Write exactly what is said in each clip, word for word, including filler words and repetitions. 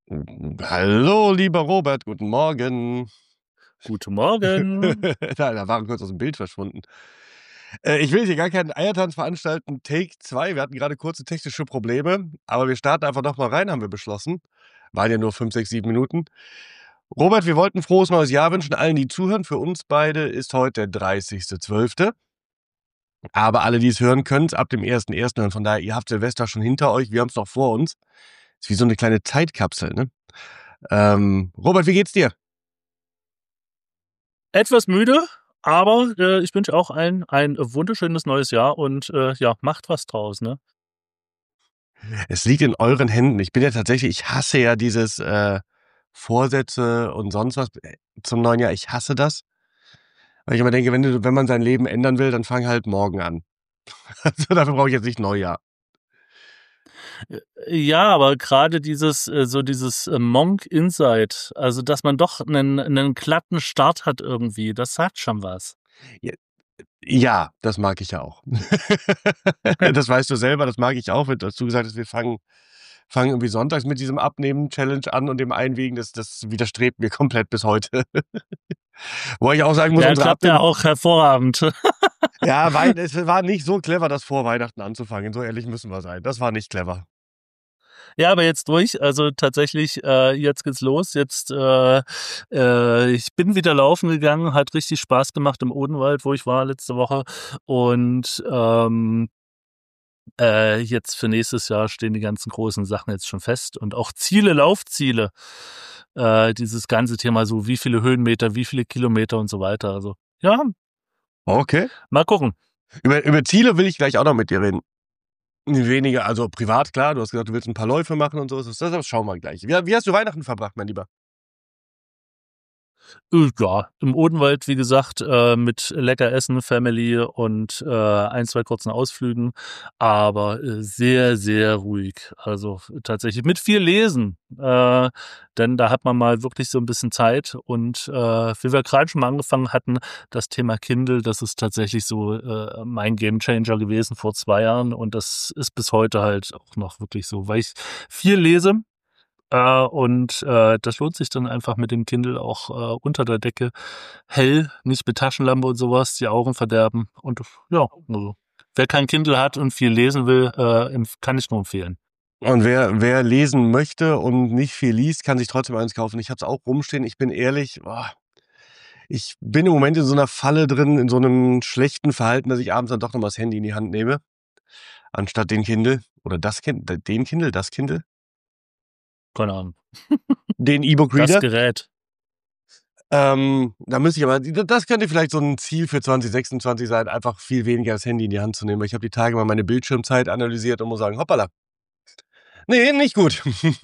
Hallo, lieber Robert, guten Morgen. Guten Morgen. Da da war er kurz aus'm Bild verschwunden. Äh, ich will hier gar keinen Eiertanz veranstalten. Take zwei. Wir hatten grade kurze technische Probleme, aber wir starten einfach noch mal rein, haben wir beschlossen. Waren ja nur fünf, sechs, sieben Minuten. Robert, wir wollten frohes neues Jahr wünschen allen, die zuhören. Für uns beide ist heute der dreißigste zwölfte Aber alle, die es hören, können's ab dem ersten ersten hören. Von daher, ihr habt Silvester schon hinter euch, wir haben's noch vor uns. Ist wie so 'ne kleine Zeitkapsel, ne? Ähm, Robert, wie geht's dir? Etwas müde, aber, äh, ich wünsche auch allen ein wunderschönes neues Jahr und, äh, ja, macht was draus, ne? Es liegt in euren Händen. Ich bin ja tatsächlich ich hasse ja dieses, äh, Vorsätze und sonst was, äh, zum neuen Jahr. Ich hasse das. Weil ich immer denke, wenn du wenn man sein Leben ändern will, dann fang halt morgen an. Also, dafür brauche ich jetzt nicht Neujahr. Äh, ja, aber grade dieses äh, so dieses, äh, Monk Insight, also, dass man doch 'nen 'nen glatten Start hat irgendwie, das hat schon was. J äh, ja, das mag ich ja auch. Das weißt du selber, das mag ich auch, wenn dass du gesagt hast, wir fangen fangen irgendwie sonntags mit diesem Abnehmen-Challenge an und dem Einwiegen, das das widerstrebt mir komplett bis heute. Wobei ich auch sagen muss, Ja, unsere klappt ja Abnehmen auch hervorragend. Ja, wei es war nicht so clever, das vor Weihnachten anzufangen. So ehrlich müssen wir sein. Das war nicht clever. Ja, aber jetzt durch. Also, tatsächlich, äh, jetzt geht's los. Jetzt, äh äh, ich bin wieder laufen gegangen, hat richtig Spaß gemacht im Odenwald, wo ich war letzte Woche und, ähm äh, jetzt für nächstes Jahr stehen die ganzen großen Sachen jetzt schon fest und auch Ziele, Laufziele. Äh, dieses ganze Thema so, wie viele Höhenmeter, wie viele Kilometer und so weiter. Also, ja Okay. mal gucken. Über über Ziele will ich gleich auch noch mit dir reden. Weniger also, privat, klar, du hast gesagt, du willst 'n paar Läufe machen und so, das das schauen wir gleich. Wie wie hast du Weihnachten verbracht, mein Lieber? Äh, ja, im Odenwald, wie gesagt, äh, mit lecker Essen, Family und, äh, ein, zwei kurzen Ausflügen, aber, äh, sehr, sehr ruhig. Also, tatsächlich mit viel Lesen, äh, denn da hat man mal wirklich so 'n bisschen Zeit und, äh, wie wir grad schon mal angefangen hatten, das Thema Kindle, das ist tatsächlich so, äh, mein Gamechanger gewesen vor zwei Jahren und das ist bis heute halt auch noch wirklich so, weil ich viel lese, äh, und, äh, das lohnt sich dann einfach mit dem Kindle auch, äh, unter der Decke hell, nicht mit Taschenlampe und so was, die Augen verderben und ja, also, wer kein Kindle hat und viel lesen will, äh, empf kann ich nur empfehlen. Und wer wer lesen möchte und nicht viel liest, kann sich trotzdem eins kaufen. Ich habe es auch rumstehen. Ich bin ehrlich, boah, ich bin im Moment in so 'ner Falle drin, in so 'nem schlechten Verhalten, dass ich abends dann doch noch mal das Handy in die Hand nehme, anstatt den Kindle oder das Kin d den Kindle, das Kindle? Keine Ahnung. Den E-Book Das Reader. Gerät. Ähm, da müsste ich aber d das könnte vielleicht so 'n Ziel für zwanzig sechsundzwanzig sein, einfach viel weniger das Handy in die Hand zu nehmen, weil ich habe die Tage mal meine Bildschirmzeit analysiert und muss sagen: „Hoppala.“ Ne, nicht gut.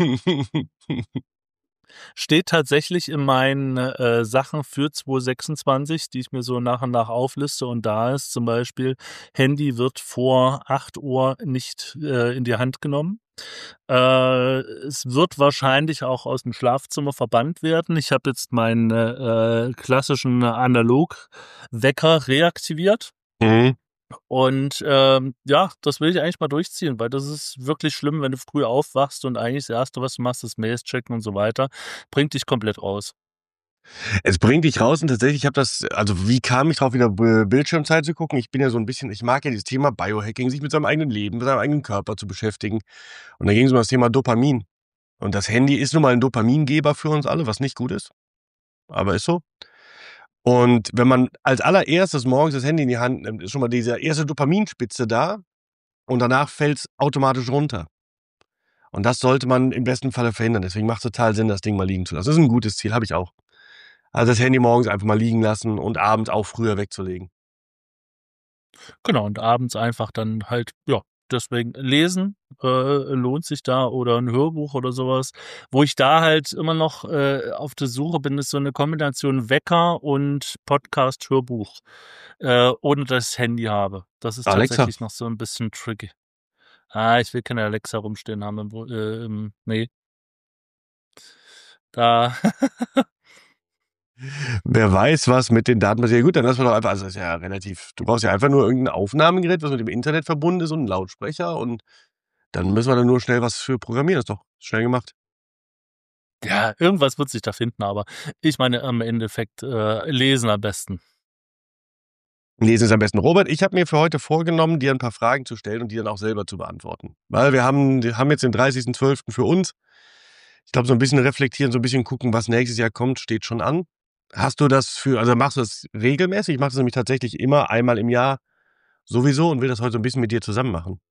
Steht tatsächlich in meinen, äh, Sachen für zwo sechsundzwanzig, die ich mir so nach und nach aufliste und da ist zum Beispiel: Handy wird vor acht Uhr nicht, äh, in die Hand genommen. Äh, es wird wahrscheinlich auch aus'm Schlafzimmer verbannt werden. Ich habe jetzt meinen, äh, klassischen Analogwecker reaktiviert. Mhm. Und, ähm, ja, das will ich eigentlich mal durchziehen, weil das ist wirklich schlimm, wenn du früh aufwachst und eigentlich das Erste, was du machst, ist Mails checken und so weiter. Bringt dich komplett raus. Es bringt dich raus und tatsächlich ich habe das also, wie kam ich drauf, wieder B Bildschirmzeit zu gucken? Ich bin ja so 'n bisschen ich mag ja dieses Thema Biohacking, sich mit seinem eigenen Leben, mit seinem eigenen Körper zu beschäftigen. Und da ging's um das Thema Dopamin. Und das Handy ist nun mal 'n Dopamingeber für uns alle, was nicht gut ist, aber ist so. Und wenn man als Allererstes morgens das Handy in die Hand nimmt, ist schon mal diese erste Dopaminspitze da und danach fällt's automatisch runter. Und das sollte man im besten Falle verhindern. Deswegen macht's total Sinn, das Ding mal liegen zu lassen. Das ist 'n gutes Ziel, habe ich auch. Also, das Handy morgens einfach mal liegen lassen und abends auch früher wegzulegen. Genau, und abends einfach dann halt ja, deswegen lesen, äh, lohnt sich da oder 'n Hörbuch oder so was. Wo ich da halt immer noch, äh, auf der Suche bin, ist so 'ne Kombination Wecker und Podcast, Hörbuch, äh, ohne dass ich Handy habe. Das ist Alexa. tatsächlich noch so 'n bisschen tricky. Ah, ich will keine Alexa rumstehen haben im Woh äh, im ne. Da Wer weiß, was mit den Daten passiert. Ja gut, dann lassen wir doch einfach also, ist ja relativ du brauchst ja einfach nur irgend 'n Aufnahmegerät, was mit dem Internet verbunden ist und 'n Lautsprecher und dann müssen wir da nur schnell was für programmieren. Ist doch schnell gemacht. Ja, irgendwas wird sich da finden, aber ich meine im Endeffekt äh, lesen am besten. Lesen ist am besten. Robert, ich habe mir für heute vorgenommen, dir ein paar Fragen zu stellen und die dann auch selber zu beantworten. Weil wir haben, wir haben jetzt den dreißigsten zwölften für uns. Ich glaube, so ein bisschen reflektieren, so ein bisschen gucken, was nächstes Jahr kommt, steht schon an. Hast du das für, also machst du das regelmäßig? Ich mache das nämlich tatsächlich immer einmal im Jahr sowieso und will das heute so ein bisschen mit dir zusammen machen.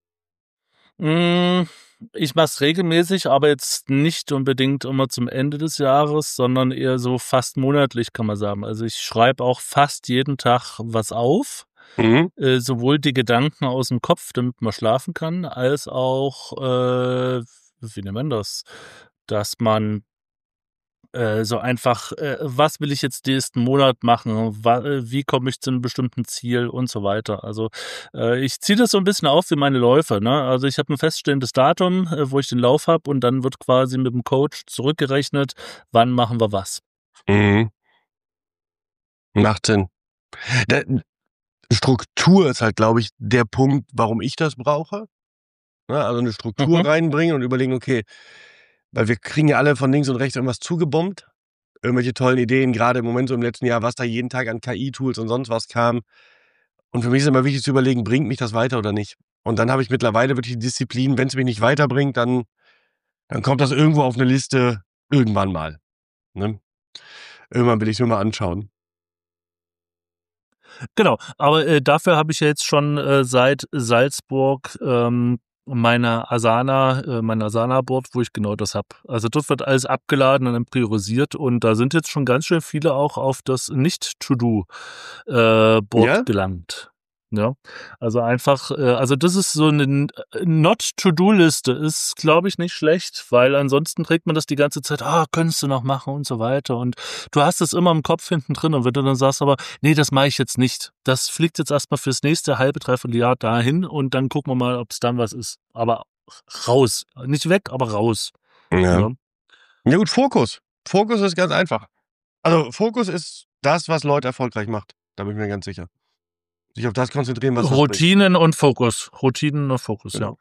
Hm, ich mache es regelmäßig, aber jetzt nicht unbedingt immer zum Ende des Jahres, sondern eher so fast monatlich, kann man sagen. Also ich schreibe auch fast jeden Tag was auf, Mhm. äh, sowohl die Gedanken aus dem Kopf, damit man schlafen kann, als auch, äh, wie nennt man das, dass man äh, so einfach, äh, was will ich jetzt nächsten Monat machen? Wa äh, wie komme ich zu einem bestimmten Ziel und so weiter. Also, äh, ich ziehe das so ein bisschen auf wie meine Läufe, ne? Also, ich habe ein feststehendes Datum, äh, wo ich den Lauf habe und dann wird quasi mit dem Coach zurückgerechnet, wann machen wir was. Mhm. Macht Sinn. Da, Struktur ist halt, glaube ich, der Punkt, warum ich das brauche. Ne? Also eine Struktur Mhm. reinbringen und überlegen, okay, weil wir kriegen ja alle von links und rechts irgendwas zugebombt. Irgendwelche tollen Ideen, gerade im Moment so im letzten Jahr, was da jeden Tag an K I-Tools und sonst was kam. Und für mich ist immer wichtig zu überlegen, bringt mich das weiter oder nicht? Und dann habe ich mittlerweile wirklich die Disziplin, wenn es mich nicht weiterbringt, dann, dann kommt das irgendwo auf eine Liste irgendwann mal. Ne? Irgendwann will ich es mir mal anschauen. Genau, aber, äh, dafür habe ich ja jetzt schon, äh, seit Salzburg, ähm, meine Asana äh, mein Asana-Board, wo ich genau das habe. Also, dort wird alles abgeladen und dann priorisiert und da sind jetzt schon ganz schön viele auch auf das Nicht-To-Do, äh, Board Ja? gelangt, ja? Also, einfach äh, also, das ist so 'ne Not-To-Do-Liste ist, glaube ich, nicht schlecht, weil ansonsten trägt man das die ganze Zeit: „Ah, könntest du noch machen“ und so weiter und du hast es immer im Kopf hinten drin und wenn du dann sagst aber: „Ne, das mache ich jetzt nicht. Das fliegt jetzt erst mal fürs nächste halbe, dreiviertel Jahr dahin und dann gucken wir mal, ob's dann was ist.“ Aber raus. Nicht weg, aber raus, Ja. ne? Ja gut, Fokus. Fokus ist ganz einfach. Also, Fokus ist das, was Leute erfolgreich macht. Da bin ich mir ganz sicher. Sich auf das konzentrieren, was was bringt. Routinen und Fokus. Routinen und Fokus, ja. Genau.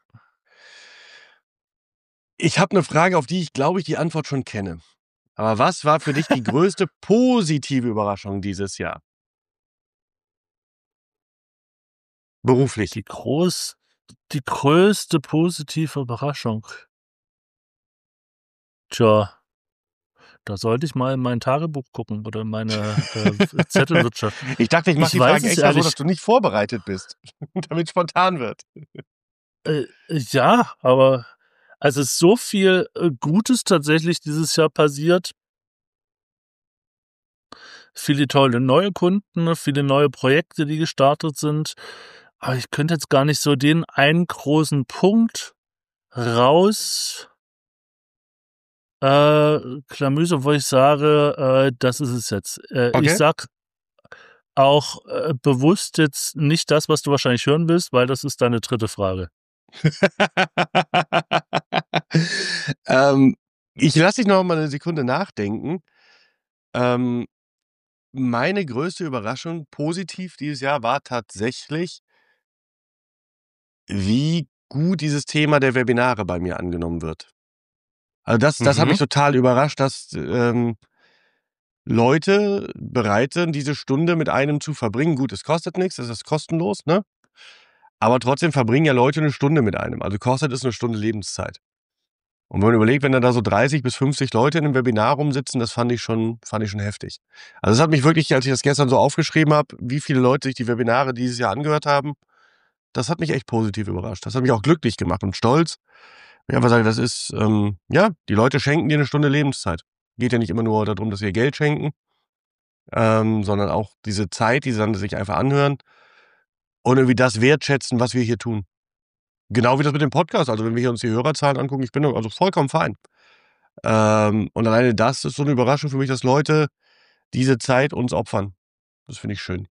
Ich habe 'ne Frage, auf die ich glaube ich die Antwort schon kenne. Aber was war für dich die größte positive Überraschung dieses Jahr? Beruflich. Die groß die größte positive Überraschung. Tja, da sollte ich mal in mein Tagebuch gucken oder in meine, äh, w Zettelwirtschaft. Ich dachte, ich mache Ich die weiß Fragen es extra so, dass ehrlich du nicht vorbereitet bist, damit's spontan wird. Äh, ja, aber also, es ist so viel, äh, Gutes tatsächlich dieses Jahr passiert. Viele tolle neue Kunden, viele neue Projekte, die gestartet sind. Aber ich könnte jetzt gar nicht so den einen großen Punkt raus äh, klamüsern, wo ich sage, äh, das ist es jetzt. Äh, ich Okay. sage auch, äh, bewusst jetzt nicht das, was du wahrscheinlich hören willst, weil das ist deine dritte Frage. Ähm, ich lasse dich noch mal 'ne Sekunde nachdenken. Ähm, meine größte Überraschung positiv dieses Jahr war tatsächlich wie gut dieses Thema der Webinare bei mir angenommen wird. Also, das das hat mich Mhm. total überrascht, dass, ähm, Leute bereit sind, diese Stunde mit einem zu verbringen. Gut, es kostet nix, es ist kostenlos, ne? Aber trotzdem verbringen ja Leute 'ne Stunde mit einem. Also, kostet es 'ne Stunde Lebenszeit. Und wenn man überlegt, wenn dann da so dreißig bis fünfzig Leute in 'nem Webinar rumsitzen, das fand ich schon fand ich schon heftig. Also, es hat mich wirklich, als ich das gestern so aufgeschrieben habe, wie viele Leute sich die Webinare dieses Jahr angehört haben, das hat mich echt positiv überrascht. Das hat mich auch glücklich gemacht und stolz. Ich einfach sage, das ist, ähm ja, die Leute schenken dir 'ne Stunde Lebenszeit. Geht ja nicht immer nur da drum, dass sie ihr Geld schenken, ähm, sondern auch diese Zeit, die sie dann sich einfach anhören und irgendwie das wertschätzen, was wir hier tun. Genau wie das mit dem Podcast. Also, wenn wir hier uns die Hörerzahlen angucken, ich bin da also vollkommen fein. Ähm, und alleine das ist so 'ne Überraschung für mich, dass Leute diese Zeit uns opfern. Das finde ich schön.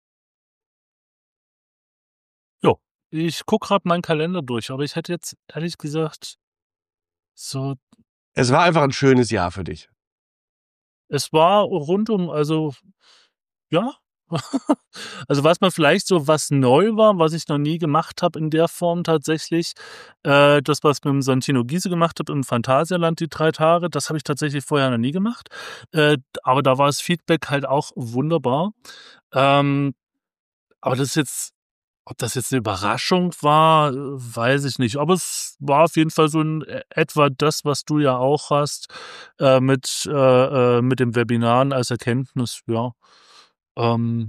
Jo, ich gucke grad meinen Kalender durch, aber ich hätte jetzt ehrlich gesagt so Es war einfach 'n schönes Jahr für dich. es war rundum also ja. Also was man vielleicht so, was neu war, was ich noch nie gemacht habe in der Form tatsächlich, äh, das, was ich mit dem Santino Giese gemacht habe im Phantasialand die drei Tage, das habe ich tatsächlich vorher noch nie gemacht. Äh, aber da war das Feedback halt auch wunderbar. Ähm, aber das ist jetzt, ob das jetzt eine Überraschung war, äh, weiß ich nicht. Aber es war auf jeden Fall so in e etwa das, was du ja auch hast, äh, mit, äh, äh, mit den Webinaren als Erkenntnis, ja. Ähm,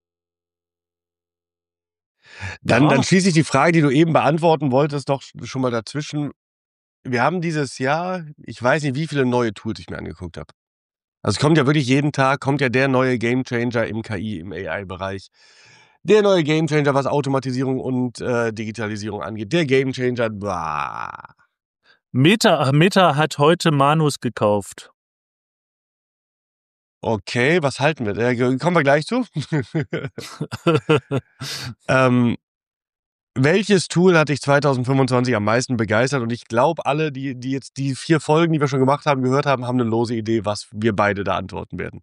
Dann, dann ja. schließe ich die Frage, die du eben beantworten wolltest, doch schon mal dazwischen. Wir haben dieses Jahr, ich weiß nicht, wie viele neue Tools ich mir angeguckt habe. Also es kommt ja wirklich jeden Tag, kommt ja der neue Gamechanger im K I, im A I-Bereich. Der neue Gamechanger, was Automatisierung und äh, Digitalisierung angeht. Der Gamechanger, bah. Meta, Meta hat heute Manus gekauft. Okay, was halten wir? Äh, kommen wir gleich zu. ähm, welches Tool hat dich zwanzig fünfundzwanzig am meisten begeistert? Und ich glaube, alle, die, die jetzt die vier Folgen, die wir schon gemacht haben, gehört haben, haben eine lose Idee, was wir beide da antworten werden.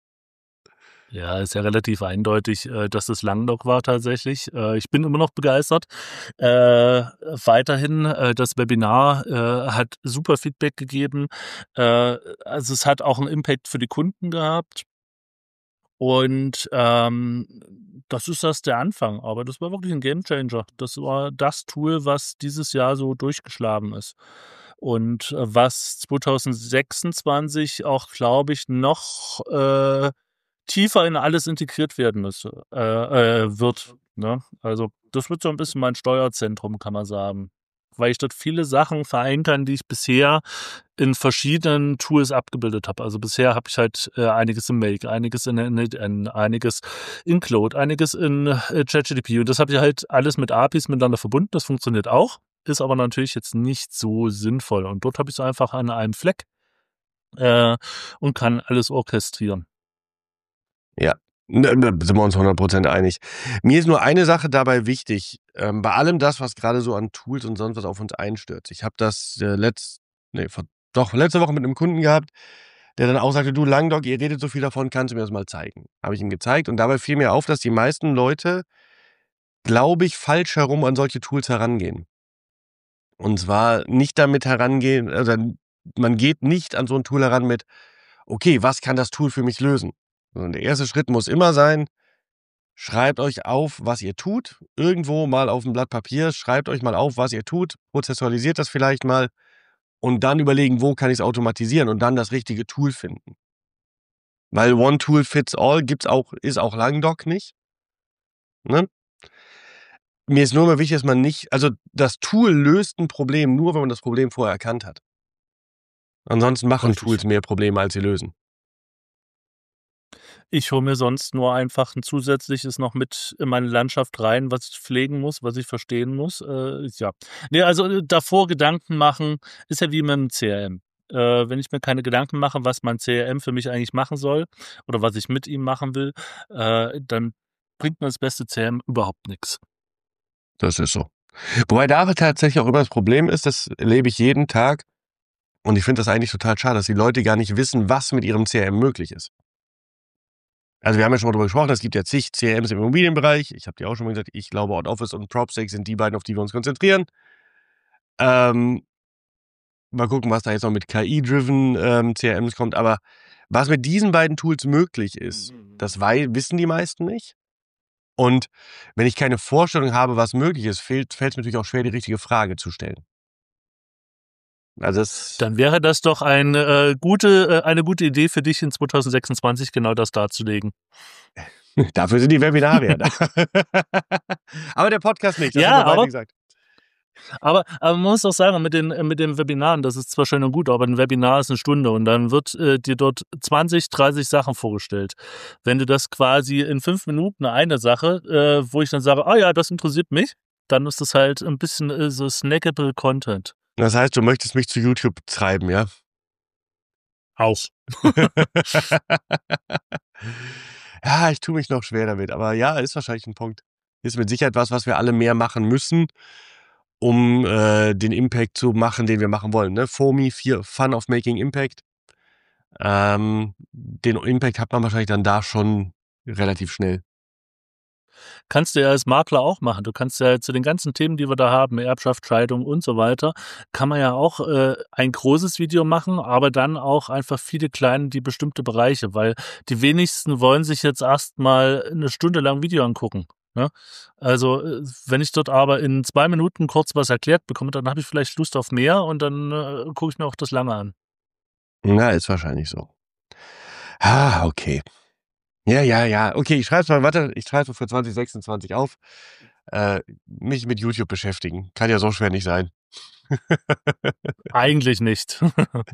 Ja, ist ja relativ eindeutig, äh, dass es Langlock war tatsächlich. Äh, ich bin immer noch begeistert. Äh, weiterhin, äh, das Webinar äh, hat super Feedback gegeben. Äh, also es hat auch einen Impact für die Kunden gehabt. Und ähm, das ist erst der Anfang, aber das war wirklich ein Gamechanger. Das war das Tool, was dieses Jahr so durchgeschlagen ist. Und äh, was zwanzig sechsundzwanzig auch, glaube ich, noch äh, tiefer in alles integriert werden müsse, äh, äh, wird. Ne? Also das wird so ein bisschen mein Steuerzentrum, kann man sagen. Weil ich dort viele Sachen vereinen kann, die ich bisher in verschiedenen Tools abgebildet habe. Also bisher habe ich halt äh, einiges in Make, einiges in, in, in einiges in Claude, einiges in äh, ChatGPT. Und das habe ich halt alles mit A P Is miteinander verbunden. Das funktioniert auch, ist aber natürlich jetzt nicht so sinnvoll. Und dort habe ich es einfach an einem Fleck äh, und kann alles orchestrieren. Ja, da sind wir uns hundert Prozent einig. Mir ist nur eine Sache dabei wichtig. Ähm, bei allem das, was gerade so an Tools und sonst was auf uns einstürzt. Ich habe das äh, letzt, nee, vor, doch letzte Woche mit einem Kunden gehabt, der dann auch sagte, du Langdog, ihr redet so viel davon, kannst du mir das mal zeigen? Habe ich ihm gezeigt und dabei fiel mir auf, dass die meisten Leute, glaube ich, falsch herum an solche Tools herangehen. Und zwar nicht damit herangehen, also man geht nicht an so ein Tool heran mit, okay, was kann das Tool für mich lösen? Sondern der erste Schritt muss immer sein, schreibt euch auf, was ihr tut. Irgendwo mal auf ein Blatt Papier, schreibt euch mal auf, was ihr tut, prozessualisiert das vielleicht mal und dann überlegen, wo kann ich es automatisieren und dann das richtige Tool finden. Weil One Tool Fits All gibt's auch, ist auch Langdoc nicht. Ne? Mir ist nur immer wichtig, dass man nicht, also das Tool löst ein Problem nur, wenn man das Problem vorher erkannt hat. Ansonsten machen Richtig. Tools mehr Probleme, als sie lösen. Ich hole mir sonst nur einfach ein zusätzliches noch mit in meine Landschaft rein, was ich pflegen muss, was ich verstehen muss. Äh, ja. Ne, also äh, davor Gedanken machen ist ja wie mit 'm C R M. Äh, wenn ich mir keine Gedanken mache, was mein C R M für mich eigentlich machen soll oder was ich mit ihm machen will, äh, dann bringt mir das beste C R M überhaupt nix. Das ist so. Wobei da aber tatsächlich auch immer das Problem ist, das erlebe ich jeden Tag und ich finde das eigentlich total schade, dass die Leute gar nicht wissen, was mit ihrem C R M möglich ist. Also wir haben ja schon mal drüber gesprochen, es gibt ja zig C R Ms im Immobilienbereich. Ich habe dir auch schon mal gesagt, ich glaube, OutOffice und PropStake sind die beiden, auf die wir uns konzentrieren. Ähm, mal gucken, was da jetzt noch mit K I-driven ähm, C R Ms kommt. Aber was mit diesen beiden Tools möglich ist, das wei- wissen die meisten nicht. Und wenn ich keine Vorstellung habe, was möglich ist, fällt es mir natürlich auch schwer, die richtige Frage zu stellen. Also das, Dann wäre das doch ein, äh, gute, äh, eine gute Idee für dich in zwanzig sechsundzwanzig genau das darzulegen. dafür sind die Webinare ja da. Aber der Podcast nicht, das haben Ja, wir beide aber gesagt. Aber, aber man muss auch sagen, mit den, mit den Webinaren, das ist zwar schön und gut, aber ein Webinar ist eine Stunde und dann wird äh, dir dort zwanzig, dreißig Sachen vorgestellt. Wenn du das quasi in fünf Minuten eine Sache, äh, wo ich dann sage, ah ja, das interessiert mich, dann ist das halt ein bisschen äh, so snackable Content. Das heißt, du möchtest mich zu YouTube treiben, ja? Auch. Ja, ich tue mich noch schwer damit, aber ja, ist wahrscheinlich ein Punkt. Ist mit Sicherheit was, was wir alle mehr machen müssen, um äh, den Impact zu machen, den wir machen wollen. Ne? F O M I, Fun of Making Impact. Ähm, den Impact hat man wahrscheinlich dann da schon relativ schnell. Kannst du ja als Makler auch machen. Du kannst ja zu den ganzen Themen, die wir da haben, Erbschaft, Scheidung und so weiter, kann man ja auch äh, ein großes Video machen, aber dann auch einfach viele kleine, die bestimmte Bereiche, weil die wenigsten wollen sich jetzt erstmal eine Stunde lang Video angucken. Ne? Also äh, wenn ich dort aber in zwei Minuten kurz was erklärt bekomme, dann habe ich vielleicht Lust auf mehr und dann äh, gucke ich mir auch das lange an. Na, ist wahrscheinlich so. Ah, okay. Ja, ja, ja. Okay, ich schreibe mal, warte, ich schreibe für zwanzig sechsundzwanzig auf. Äh, mich mit YouTube beschäftigen. Kann ja so schwer nicht sein. Eigentlich nicht.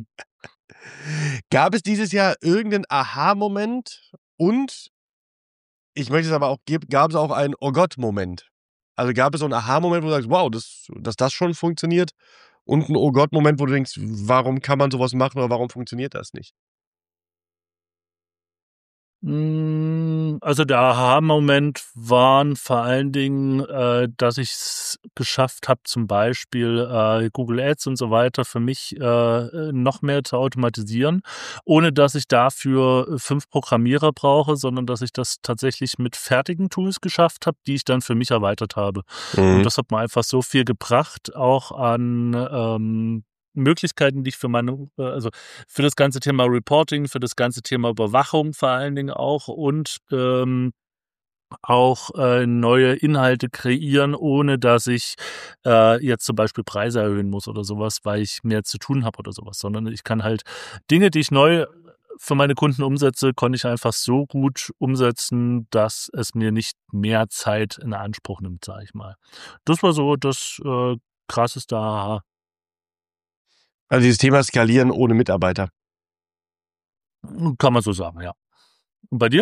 Gab es dieses Jahr irgendeinen Aha-Moment und ich möchte es aber auch, gib- gab es auch einen Oh Gott-Moment? Also gab es so einen Aha-Moment, wo du sagst, wow, das, dass das schon funktioniert und einen Oh Gott-Moment, wo du denkst, warum kann man sowas machen oder warum funktioniert das nicht? Hm, also der Aha-Moment waren vor allen Dingen, äh, dass ich's geschafft habe, zum Beispiel äh, Google Ads und so weiter für mich äh, noch mehr zu automatisieren, ohne dass ich dafür fünf Programmierer brauche, sondern dass ich das tatsächlich mit fertigen Tools geschafft habe, die ich dann für mich erweitert habe. Und Mhm. das hat mir einfach so viel gebracht, auch an ähm, Möglichkeiten, die ich für meine, äh, also für das ganze Thema Reporting, für das ganze Thema Überwachung vor allen Dingen auch und ähm, auch äh, neue Inhalte kreieren, ohne dass ich äh, jetzt zum Beispiel Preise erhöhen muss oder sowas, weil ich mehr zu tun habe oder sowas, sondern ich kann halt Dinge, die ich neu für meine Kunden umsetze, konnte ich einfach so gut umsetzen, dass es mir nicht mehr Zeit in Anspruch nimmt, sage ich mal. Das war so das äh, krasseste Aha. Also dieses Thema Skalieren ohne Mitarbeiter. Kann man so sagen, ja. Und bei dir?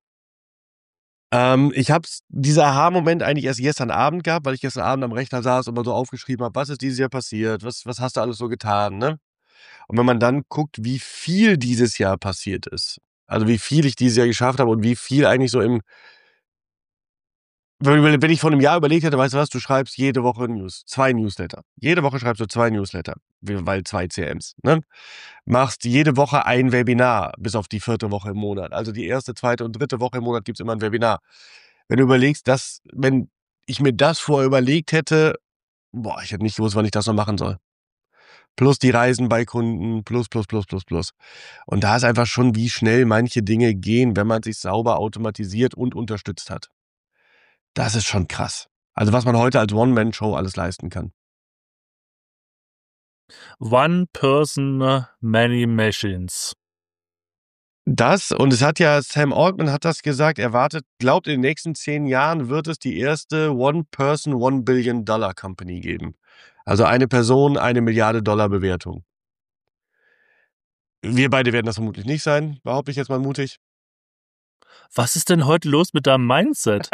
Ähm, ich habe dieser Aha-Moment eigentlich erst gestern Abend gehabt, weil ich gestern Abend am Rechner saß und mal so aufgeschrieben habe, was ist dieses Jahr passiert, was, was hast du alles so getan, ne? Und wenn man dann guckt, wie viel dieses Jahr passiert ist, also wie viel ich dieses Jahr geschafft habe und wie viel eigentlich so im, wenn wenn ich vor einem Jahr überlegt hätte, weißt du was, du schreibst jede Woche News, zwei Newsletter. Jede Woche schreibst du zwei Newsletter, weil zwei C Ms, ne? Machst jede Woche ein Webinar, bis auf die vierte Woche im Monat. Also die erste, zweite und dritte Woche im Monat gibt's immer ein Webinar. Wenn du überlegst, dass, wenn ich mir das vorher überlegt hätte, boah, ich hätte nicht gewusst, wann ich das noch machen soll. Plus die Reisen bei Kunden, plus, plus, plus, plus, plus. Und da ist einfach schon, wie schnell manche Dinge gehen, wenn man sich sauber automatisiert und unterstützt hat. Das ist schon krass. Also was man heute als One-Man-Show alles leisten kann. One Person, Many Machines. Das, und es hat ja, Sam Altman hat das gesagt, er wartet, glaubt, in den nächsten zehn Jahren wird es die erste One-Person, One-Billion-Dollar-Company geben. Also eine Person, eine Milliarde Dollar Bewertung. Wir beide werden das vermutlich nicht sein, behaupte ich jetzt mal mutig. Was ist denn heute los mit deinem Mindset?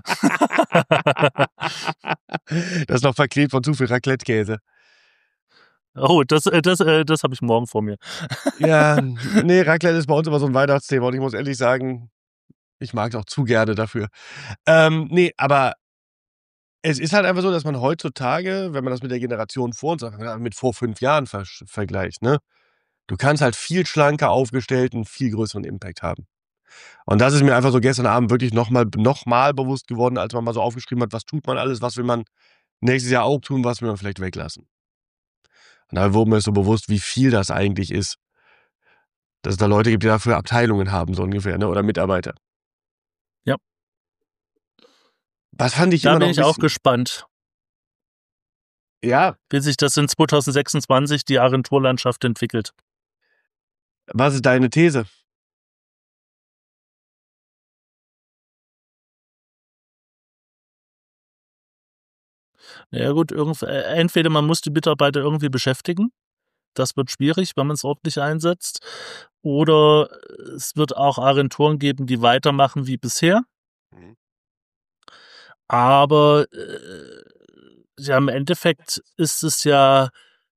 Das ist noch verklebt von zu viel Raclette-Käse. Oh, das, äh, das, äh, das habe ich morgen vor mir. Ja, nee, Raclette ist bei uns immer so ein Weihnachtsthema und ich muss ehrlich sagen, ich mag es auch zu gerne dafür. Ähm, nee, aber es ist halt einfach so, dass man heutzutage, wenn man das mit der Generation vor uns, mit vor fünf Jahren ver vergleicht, ne? Du kannst halt viel schlanker aufgestellt 'n viel größeren Impact haben. Und das ist mir einfach so gestern Abend wirklich noch mal noch mal bewusst geworden, als man mal so aufgeschrieben hat, was tut man alles, was will man nächstes Jahr auch tun, was will man vielleicht weglassen. Und da wurde mir so bewusst, wie viel das eigentlich ist, dass es da Leute gibt, die dafür Abteilungen haben, so ungefähr, ne, oder Mitarbeiter. Ja, Was fand ich da immer bin noch 'n ich auch bisschen, gespannt, ja, wie sich das in zwanzig sechsundzwanzig die Agenturlandschaft entwickelt. was ist deine These? Ja gut, irgend, äh, entweder man muss die Mitarbeiter irgendwie beschäftigen, das wird schwierig, wenn man es ordentlich einsetzt, oder es wird auch Agenturen geben, die weitermachen wie bisher, Mhm. aber äh, ja, im Endeffekt ist es ja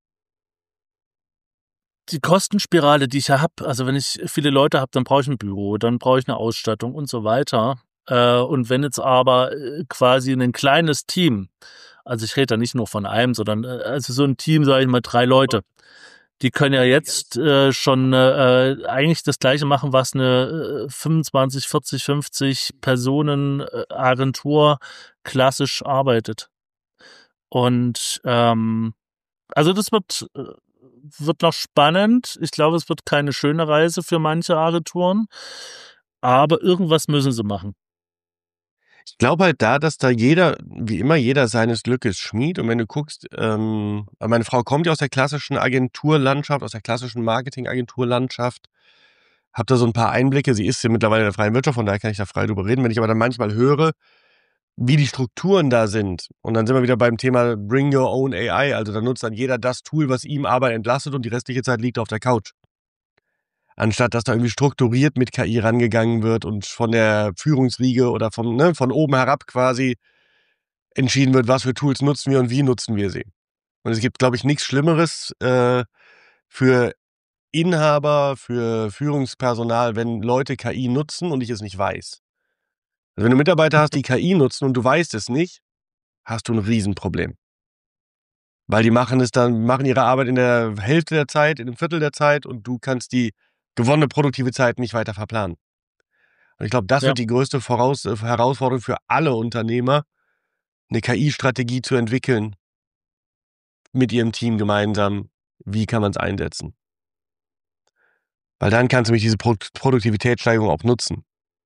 die Kostenspirale, die ich ja habe. Also wenn ich viele Leute habe, dann brauche ich ein Büro, dann brauche ich eine Ausstattung und so weiter. Äh, und wenn jetzt aber äh, quasi ein kleines Team, also ich rede da nicht nur von einem, sondern äh, also so ein Team, sage ich mal, drei Leute, Die können ja jetzt äh, schon äh, eigentlich das Gleiche machen, was eine äh, fünfundzwanzig, vierzig, fünfzig Personen äh, Agentur klassisch arbeitet. Und ähm, also das wird äh, wird noch spannend. Ich glaube, es wird keine schöne Reise für manche Agenturen, aber irgendwas müssen sie machen. Ich glaube halt da, dass da jeder, wie immer, jeder seines Glückes Schmied. Und wenn du guckst, ähm, meine Frau kommt ja aus der klassischen Agenturlandschaft, aus der klassischen Marketingagenturlandschaft, hab da so ein paar Einblicke. Sie ist ja mittlerweile in der freien Wirtschaft, von daher kann ich da frei drüber reden. Wenn ich aber dann manchmal höre, wie die Strukturen da sind, und dann sind wir wieder beim Thema Bring Your Own A I, also da nutzt dann jeder das Tool, was ihm Arbeit entlastet, und die restliche Zeit liegt er auf der Couch. Anstatt dass da irgendwie strukturiert mit K I rangegangen wird und von der Führungsriege oder vom, ne, von oben herab quasi entschieden wird, was für Tools nutzen wir und wie nutzen wir sie. Und es gibt, glaube ich, nichts Schlimmeres äh, für Inhaber, für Führungspersonal, wenn Leute K I nutzen und ich es nicht weiß. Also wenn du Mitarbeiter hast, die K I nutzen und du weißt es nicht, hast du ein Riesenproblem. Weil die machen es dann, machen ihre Arbeit in der Hälfte der Zeit, in einem Viertel der Zeit, und du kannst die gewonnene produktive Zeit nicht weiter verplanen. Und ich glaube, das Ja. wird die größte Voraus äh, Herausforderung für alle Unternehmer, eine K I-Strategie zu entwickeln, mit ihrem Team gemeinsam. Wie kann man es einsetzen? Weil dann kannst du nämlich diese Pro Produktivitätssteigerung auch nutzen.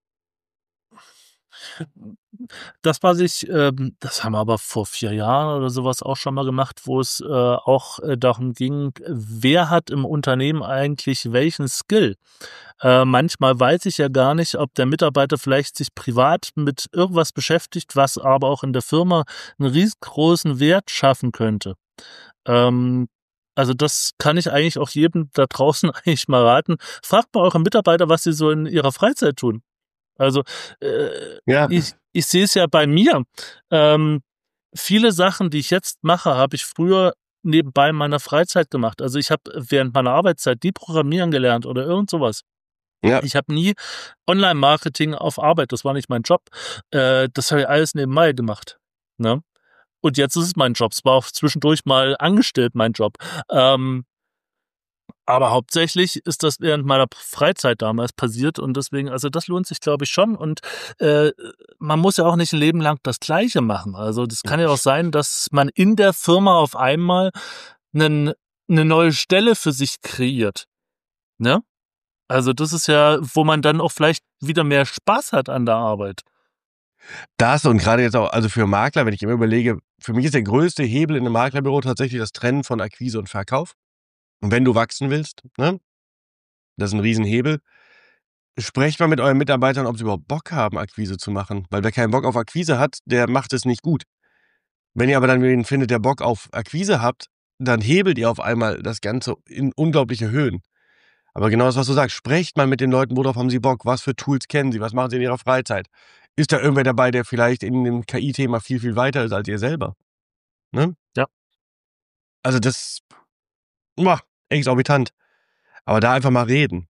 Das, was ich, ähm, das haben wir aber vor vier Jahren oder sowas auch schon mal gemacht, wo es äh, auch äh, darum ging, wer hat im Unternehmen eigentlich welchen Skill? Äh, manchmal weiß ich ja gar nicht, ob der Mitarbeiter vielleicht sich privat mit irgendwas beschäftigt, was aber auch in der Firma einen riesengroßen Wert schaffen könnte. Ähm, also das kann ich eigentlich auch jedem da draußen eigentlich mal raten. Fragt mal eure Mitarbeiter, was sie so in ihrer Freizeit tun. Also äh, Ja. ich, ich sehe es ja bei mir. Ähm, viele Sachen, die ich jetzt mache, habe ich früher nebenbei in meiner Freizeit gemacht. Also ich habe während meiner Arbeitszeit nie programmieren gelernt oder irgend sowas. Ja. Ich habe nie Online-Marketing auf Arbeit, das war nicht mein Job. Äh, das habe ich alles nebenbei gemacht. Ne? Und jetzt ist es mein Job. Es war auch zwischendurch mal angestellt, mein Job. Ähm, aber hauptsächlich ist das während meiner Freizeit damals passiert und deswegen, also das lohnt sich, glaube ich, schon. Und äh, man muss ja auch nicht ein Leben lang das Gleiche machen. Also das kann ja auch sein, dass man in der Firma auf einmal einen, eine neue Stelle für sich kreiert. Ne? Also das ist ja, wo man dann auch vielleicht wieder mehr Spaß hat an der Arbeit. Das, und gerade jetzt auch, also für Makler, wenn ich immer überlege, für mich ist der größte Hebel in einem Maklerbüro tatsächlich das Trennen von Akquise und Verkauf. Und wenn du wachsen willst, ne, das ist ein Riesenhebel. Sprecht mal mit euren Mitarbeitern, ob sie überhaupt Bock haben, Akquise zu machen. Weil wer keinen Bock auf Akquise hat, der macht es nicht gut. Wenn ihr aber dann wen findet, der Bock auf Akquise habt, dann hebelt ihr auf einmal das Ganze in unglaubliche Höhen. Aber genau das, was du sagst, sprecht mal mit den Leuten, worauf haben sie Bock, was für Tools kennen sie, was machen sie in ihrer Freizeit. Ist da irgendwer dabei, der vielleicht in dem K I-Thema viel, viel weiter ist als ihr selber? Ne? Ja. Also das, boah, exorbitant. Aber da einfach mal reden.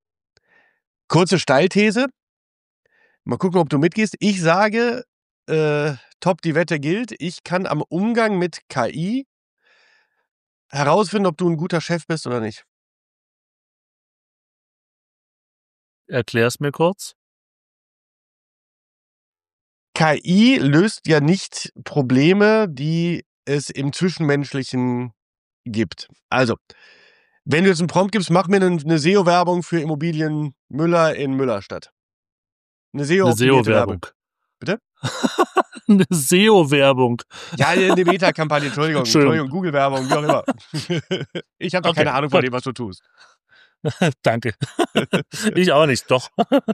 Kurze Steilthese. Mal gucken, ob du mitgehst. Ich sage, äh, top, die Wette gilt. Ich kann am Umgang mit K I herausfinden, ob du ein guter Chef bist oder nicht. Erklär's mir kurz. K I löst ja nicht Probleme, die es im Zwischenmenschlichen gibt. Also, wenn du jetzt einen Prompt gibst, mach mir eine, eine S E O-Werbung für Immobilien Müller in Müllerstadt. Eine Eine S E O-optimierte Werbung. S E O-Werbung. Bitte? Eine S E O-Werbung. Ja, eine Meta-Kampagne, Entschuldigung, Entschuldigung, Google-Werbung, wie auch immer. Ich habe doch Okay, keine Ahnung von gut. dem, was du tust. Danke. Ich auch nicht, doch.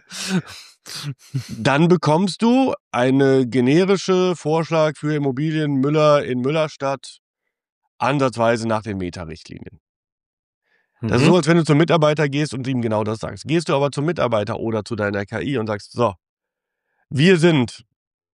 Dann bekommst du eine generische Vorschlag für Immobilien Müller in Müllerstadt, ansatzweise nach den Meta-Richtlinien. Das ist Mhm. so, als wenn du zum Mitarbeiter gehst und ihm genau das sagst. Gehst du aber zum Mitarbeiter oder zu deiner K I und sagst, so, wir sind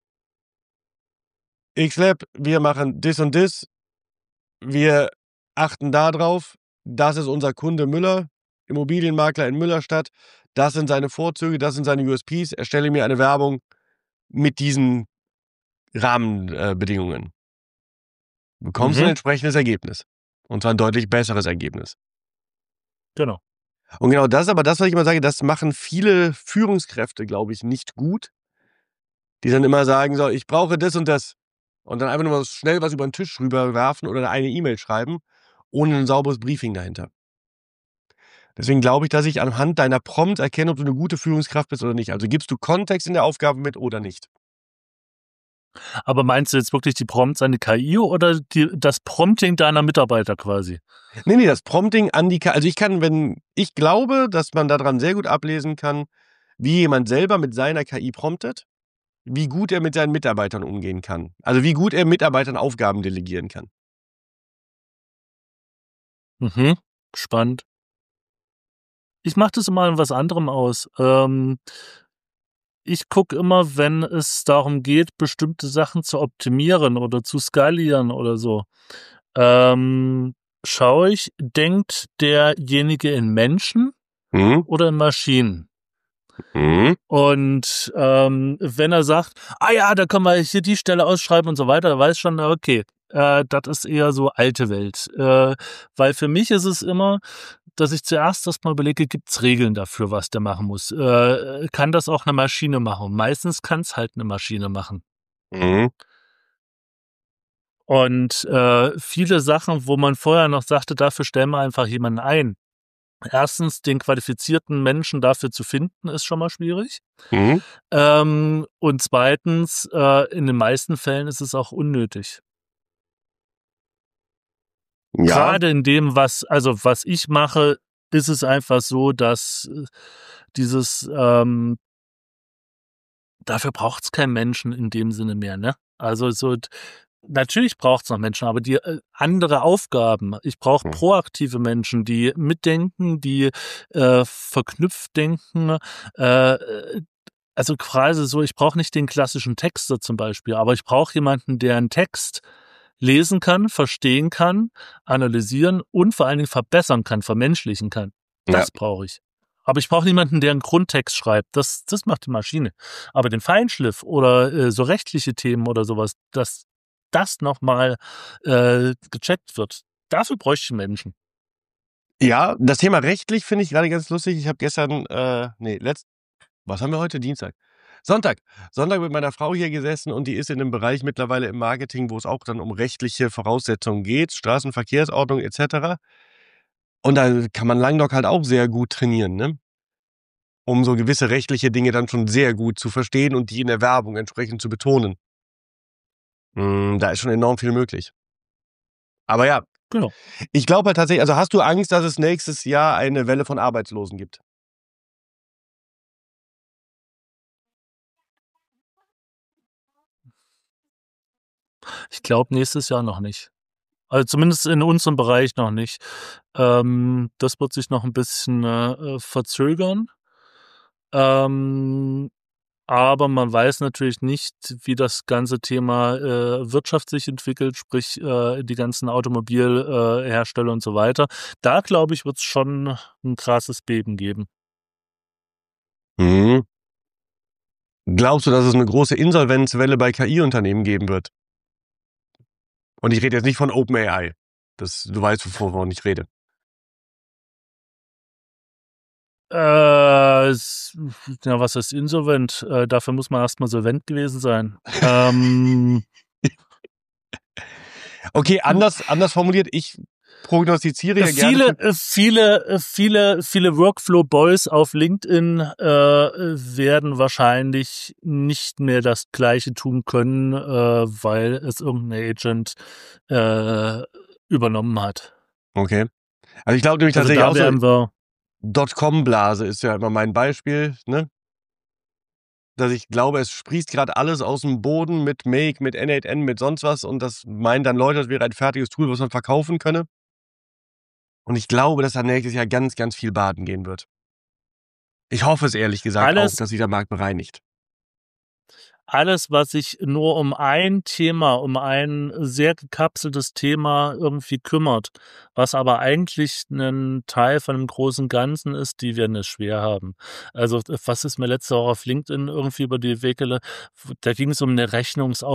X-Lab, wir machen dis und dis, wir achten da drauf, das ist unser Kunde Müller, Immobilienmakler in Müllerstadt, das sind seine Vorzüge, das sind seine U S Ps, erstelle mir eine Werbung mit diesen Rahmenbedingungen. Bekommst du ein Mhm. entsprechendes Ergebnis. Und zwar ein deutlich besseres Ergebnis. Genau. Und genau das ist aber das, was ich immer sage, das machen viele Führungskräfte, glaube ich, nicht gut, die dann immer sagen so: „Ich brauche das und das." Und dann einfach nur mal schnell was über 'n Tisch rüberwerfen oder eine E-Mail schreiben, ohne 'n sauberes Briefing dahinter. Deswegen glaube ich, dass ich anhand deiner Prompts erkenne, ob du 'ne gute Führungskraft bist oder nicht. Also, gibst du Kontext in der Aufgabe mit oder nicht? Aber meinst du jetzt wirklich die Prompts an die K I oder die das Prompting deiner Mitarbeiter quasi? Ne, ne, das Prompting an die K also, ich kann, wenn ich glaube, dass man da dran sehr gut ablesen kann, wie jemand selber mit seiner K I promptet, wie gut er mit seinen Mitarbeitern umgehen kann. Also, wie gut er Mitarbeitern Aufgaben delegieren kann. Mhm, spannend. Ich mache das immer an was anderem aus. Ähm, ich gucke immer, wenn es darum geht, bestimmte Sachen zu optimieren oder zu skalieren oder so, ähm, schaue ich, denkt derjenige in Menschen Mhm. oder in Maschinen? Mhm. Und, ähm, wenn er sagt: „Ah ja, da können wir hier die Stelle ausschreiben" und so weiter, da weiß ich schon, okay, äh, das ist eher so alte Welt. Äh, weil für mich ist es immer, dass ich zuerst erst mal überlege, gibt's Regeln dafür, was der machen muss? Äh, kann das auch 'ne Maschine machen? Meistens kann's halt 'ne Maschine machen. Mhm. Und, äh, viele Sachen, wo man vorher noch sagte, dafür stellen wir einfach jemanden ein. Erstens, den qualifizierten Menschen dafür zu finden, ist schon mal schwierig. Mhm. Ähm, und zweitens, äh, in den meisten Fällen ist es auch unnötig. Ja. Grade in dem, was also, was ich mache, ist es einfach so, dass, äh, dieses, ähm dafür braucht's keinen Menschen in dem Sinne mehr, ne? Also, so d natürlich braucht's noch Menschen, aber die äh, andere Aufgaben. Ich brauche Hm. proaktive Menschen, die mitdenken, die, äh, verknüpft denken. Äh, äh, also, quasi so, ich brauche nicht den klassischen Texter zum Beispiel, aber ich brauche jemanden, der 'n Text lesen kann, verstehen kann, analysieren und vor allen Dingen verbessern kann, vermenschlichen kann. Ja. Das brauche ich. Aber ich brauche niemanden, der 'n Grundtext schreibt. Das das macht die Maschine. Aber den Feinschliff oder, äh, so rechtliche Themen oder so was, dass das noch mal, äh, gecheckt wird, dafür bräuchte ich 'n Menschen. Ja, das Thema rechtlich finde ich grade ganz lustig. Ich habe gestern, äh ne, letzt was haben wir heute? Dienstag. Sonntag. Sonntag mit meiner Frau hier gesessen und die ist in 'nem Bereich mittlerweile im Marketing, wo es auch dann um rechtliche Voraussetzungen geht, Straßenverkehrsordnung et cetera. Und da kann man Langdoc halt auch sehr gut trainieren, ne? Um so gewisse rechtliche Dinge dann schon sehr gut zu verstehen und die in der Werbung entsprechend zu betonen. Hm, da ist schon enorm viel möglich. Aber ja, Genau. ich glaube halt tatsächlich also, hast du Angst, dass es nächstes Jahr eine Welle von Arbeitslosen gibt? Ich glaube nächstes Jahr noch nicht. Also, zumindest in unserem Bereich noch nicht. Ähm, das wird sich noch 'n bisschen, äh, äh, verzögern. Ähm, aber man weiß natürlich nicht, wie das ganze Thema, äh, Wirtschaft sich entwickelt, sprich, äh, die ganzen Automobil äh, Hersteller und so weiter. Da glaube ich, wird's schon 'n krasses Beben geben. Mhm. Glaubst du, dass es 'ne große Insolvenzwelle bei K I-Unternehmen geben wird? Und ich rede jetzt nicht von OpenAI. Das du weißt, wovon ich rede. Äh, s ja, was heißt insolvent? Äh, dafür muss man erst mal solvent gewesen sein. Ähm Okay, anders anders formuliert, ich prognostiziere Äh, ja gerne viele für äh, viele äh, viele viele Workflow-Boys auf LinkedIn, äh, werden wahrscheinlich nicht mehr das Gleiche tun können, äh, weil es irgend 'n Agent, äh, übernommen hat. Okay. Also, ich glaube nämlich Also, tatsächlich da auch so werden wir Dotcom-Blase ist ja immer mein Beispiel, ne? Dass ich glaube, es sprießt grad alles aus'm Boden mit Make, mit N acht N, mit sonst was und das meinen dann Leute, das wäre ein fertiges Tool, was man verkaufen könne. Und ich glaube, dass da nächstes Jahr ganz, ganz viel baden gehen wird. Ich hoffe es ehrlich gesagt auch, Alles dass sich der Markt bereinigt. alles, was sich nur um ein Thema, um ein sehr gekapseltes Thema irgendwie kümmert, was aber eigentlich 'nen Teil von 'nem großen Ganzen ist, die werden es schwer haben. Also, w was ist mir letzte Woche auf LinkedIn irgendwie über die Weg gele f da ging's um 'ne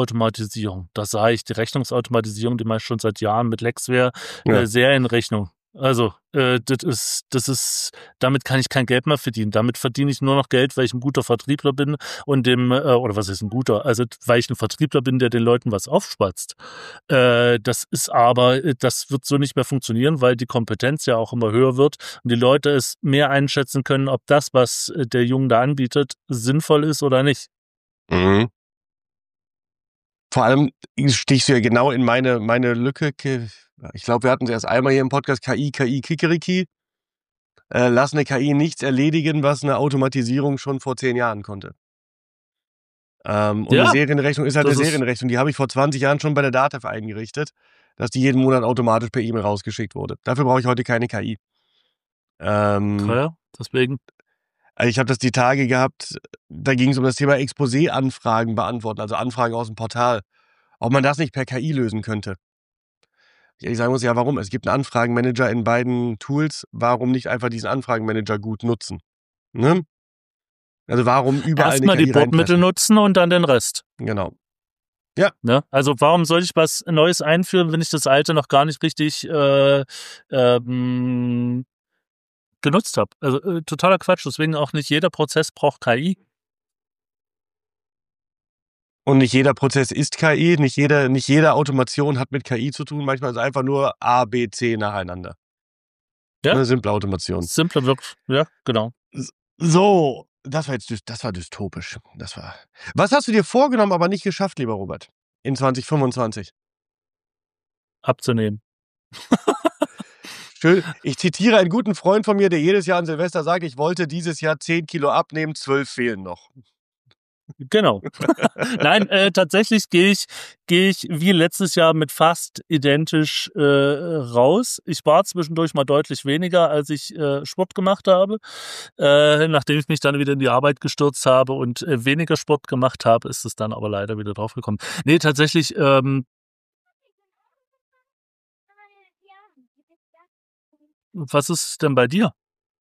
Rechnungsautomatisierung. Da sah ich die Rechnungsautomatisierung, die mache ich schon seit Jahren mit Lexware, Ja. äh, Serienrechnung. Also, äh, das ist, das ist, damit kann ich kein Geld mehr verdienen. Damit verdiene ich nur noch Geld, weil ich ein guter Vertriebler bin und dem, äh, oder was ist ein guter? Also, weil ich ein Vertriebler bin, der den Leuten was aufschwatzt. Äh, das ist aber, äh, das wird so nicht mehr funktionieren, weil die Kompetenz ja auch immer höher wird und die Leute es mehr einschätzen können, ob das, was äh, der Junge da anbietet, sinnvoll ist oder nicht. Mhm. Vor allem stichst du ja genau in meine, meine Lücke. Ke- Ich glaube, wir hatten es erst einmal hier im Podcast, K I, K I, Kikeriki. Äh, lass eine K I nichts erledigen, was eine Automatisierung schon vor zehn Jahren konnte. Ähm, und eine Ja, Serienrechnung ist halt eine das ist, Serienrechnung. Die habe ich vor zwanzig Jahren schon bei der DATEV eingerichtet, dass die jeden Monat automatisch per E-Mail rausgeschickt wurde. Dafür brauche ich heute keine K I. Ähm, ja, deswegen. also ich habe das die Tage gehabt, da ging es um das Thema Exposé-Anfragen beantworten, also Anfragen aus dem Portal. Ob man das nicht per K I lösen könnte. Ich ehrlich sagen muss, ja, warum? Es gibt einen Anfragenmanager in beiden Tools. Warum nicht einfach diesen Anfragenmanager gut nutzen? Ne? Also warum überall eine Erstmal die K I Bordmittel reinpressen? nutzen und dann den Rest. Genau. Ja. Ne? Also warum soll ich was Neues einführen, wenn ich das Alte noch gar nicht richtig äh, ähm, genutzt habe? Also äh, totaler Quatsch. Deswegen auch nicht jeder Prozess braucht K I. Und nicht jeder Prozess ist K I, nicht jede, nicht jede Automation hat mit K I zu tun. Manchmal ist es einfach nur A, B, C nacheinander. Ja, Eine simple Automation. simpler wirkt. Ja, genau. So, das war jetzt dys- das war dystopisch. Das war. Was hast du dir vorgenommen, aber nicht geschafft, lieber Robert? In zwanzig fünfundzwanzig. Abzunehmen. Schön. Ich zitiere einen guten Freund von mir, der jedes Jahr an Silvester sagt, ich wollte dieses Jahr zehn Kilo abnehmen, zwölf fehlen noch. Genau. Nein, äh, tatsächlich gehe ich, gehe ich wie letztes Jahr mit fast identisch äh, raus. Ich war zwischendurch mal deutlich weniger, als ich äh, Sport gemacht habe. Äh, nachdem ich mich dann wieder in die Arbeit gestürzt habe und äh, weniger Sport gemacht habe, ist es dann aber leider wieder draufgekommen. Nee, tatsächlich, ähm, was ist denn bei dir?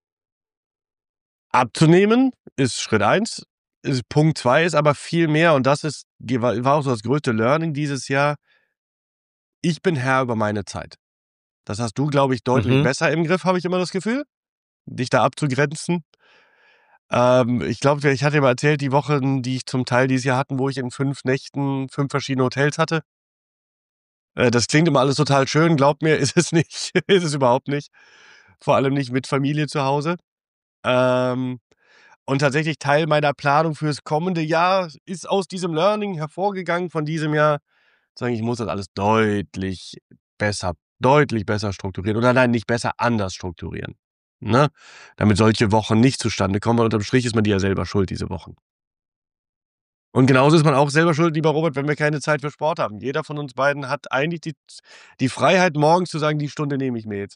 Abzunehmen ist Schritt eins. Ist, Punkt zwei ist aber viel mehr und das ist, war war auch so das größte Learning dieses Jahr. Ich bin Herr über meine Zeit. Das hast du, glaube ich, deutlich Mhm. besser im Griff, habe ich immer das Gefühl, dich da abzugrenzen. Ähm, ich glaube, ich hatte dir mal erzählt, die Wochen, die ich zum Teil dieses Jahr hatten, wo ich in fünf Nächten fünf verschiedene Hotels hatte. Äh, das klingt immer alles total schön, glaubt mir, ist es nicht. Ist es überhaupt nicht. Vor allem nicht mit Familie zu Hause. Ähm, und tatsächlich Teil meiner Planung fürs kommende Jahr ist aus diesem Learning hervorgegangen von diesem Jahr, zu sagen, ich muss das alles deutlich besser, deutlich besser strukturieren. Oder nein, nicht besser, anders strukturieren. Ne? Damit solche Wochen nicht zustande kommen, weil unterm Strich ist man die ja selber schuld, diese Wochen. Und genauso ist man auch selber schuld, lieber Robert, wenn wir keine Zeit für Sport haben. Jeder von uns beiden hat eigentlich die, die Freiheit, morgens zu sagen, die Stunde nehme ich mir jetzt.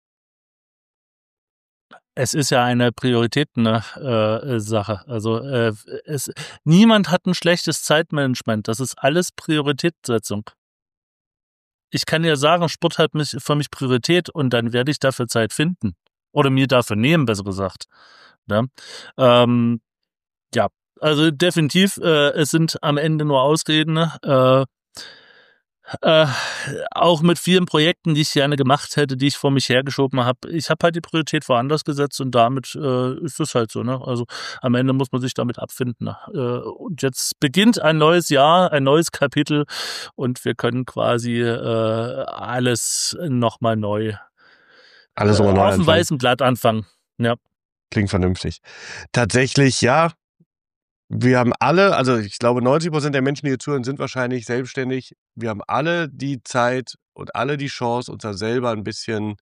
Es ist ja eine Prioritäten-Sache. Äh, Sache. Also äh, es, niemand hat ein schlechtes Zeitmanagement. Das ist alles Prioritätssetzung. Ich kann ja sagen, Sport hat mich, für mich Priorität und dann werde ich dafür Zeit finden. Oder mir dafür nehmen, besser gesagt. Ja, ähm, ja. Also definitiv, äh, es sind am Ende nur Ausreden. Äh, äh, auch mit vielen Projekten, die ich gerne gemacht hätte, die ich vor mich hergeschoben habe. Ich habe halt die Priorität woanders gesetzt und damit äh, ist es halt so. Ne? Also am Ende muss man sich damit abfinden. Ne? Äh, und jetzt beginnt ein neues Jahr, ein neues Kapitel und wir können quasi äh, alles nochmal neu Alles äh, nochmal neu auf dem anfangen. weißen Blatt anfangen. Ja. Klingt vernünftig. Tatsächlich, ja. Wir haben alle, also ich glaube, neunzig Prozent der Menschen, die hier zuhören, sind wahrscheinlich selbstständig. Wir haben alle die Zeit und alle die Chance, uns da selber ein bisschen,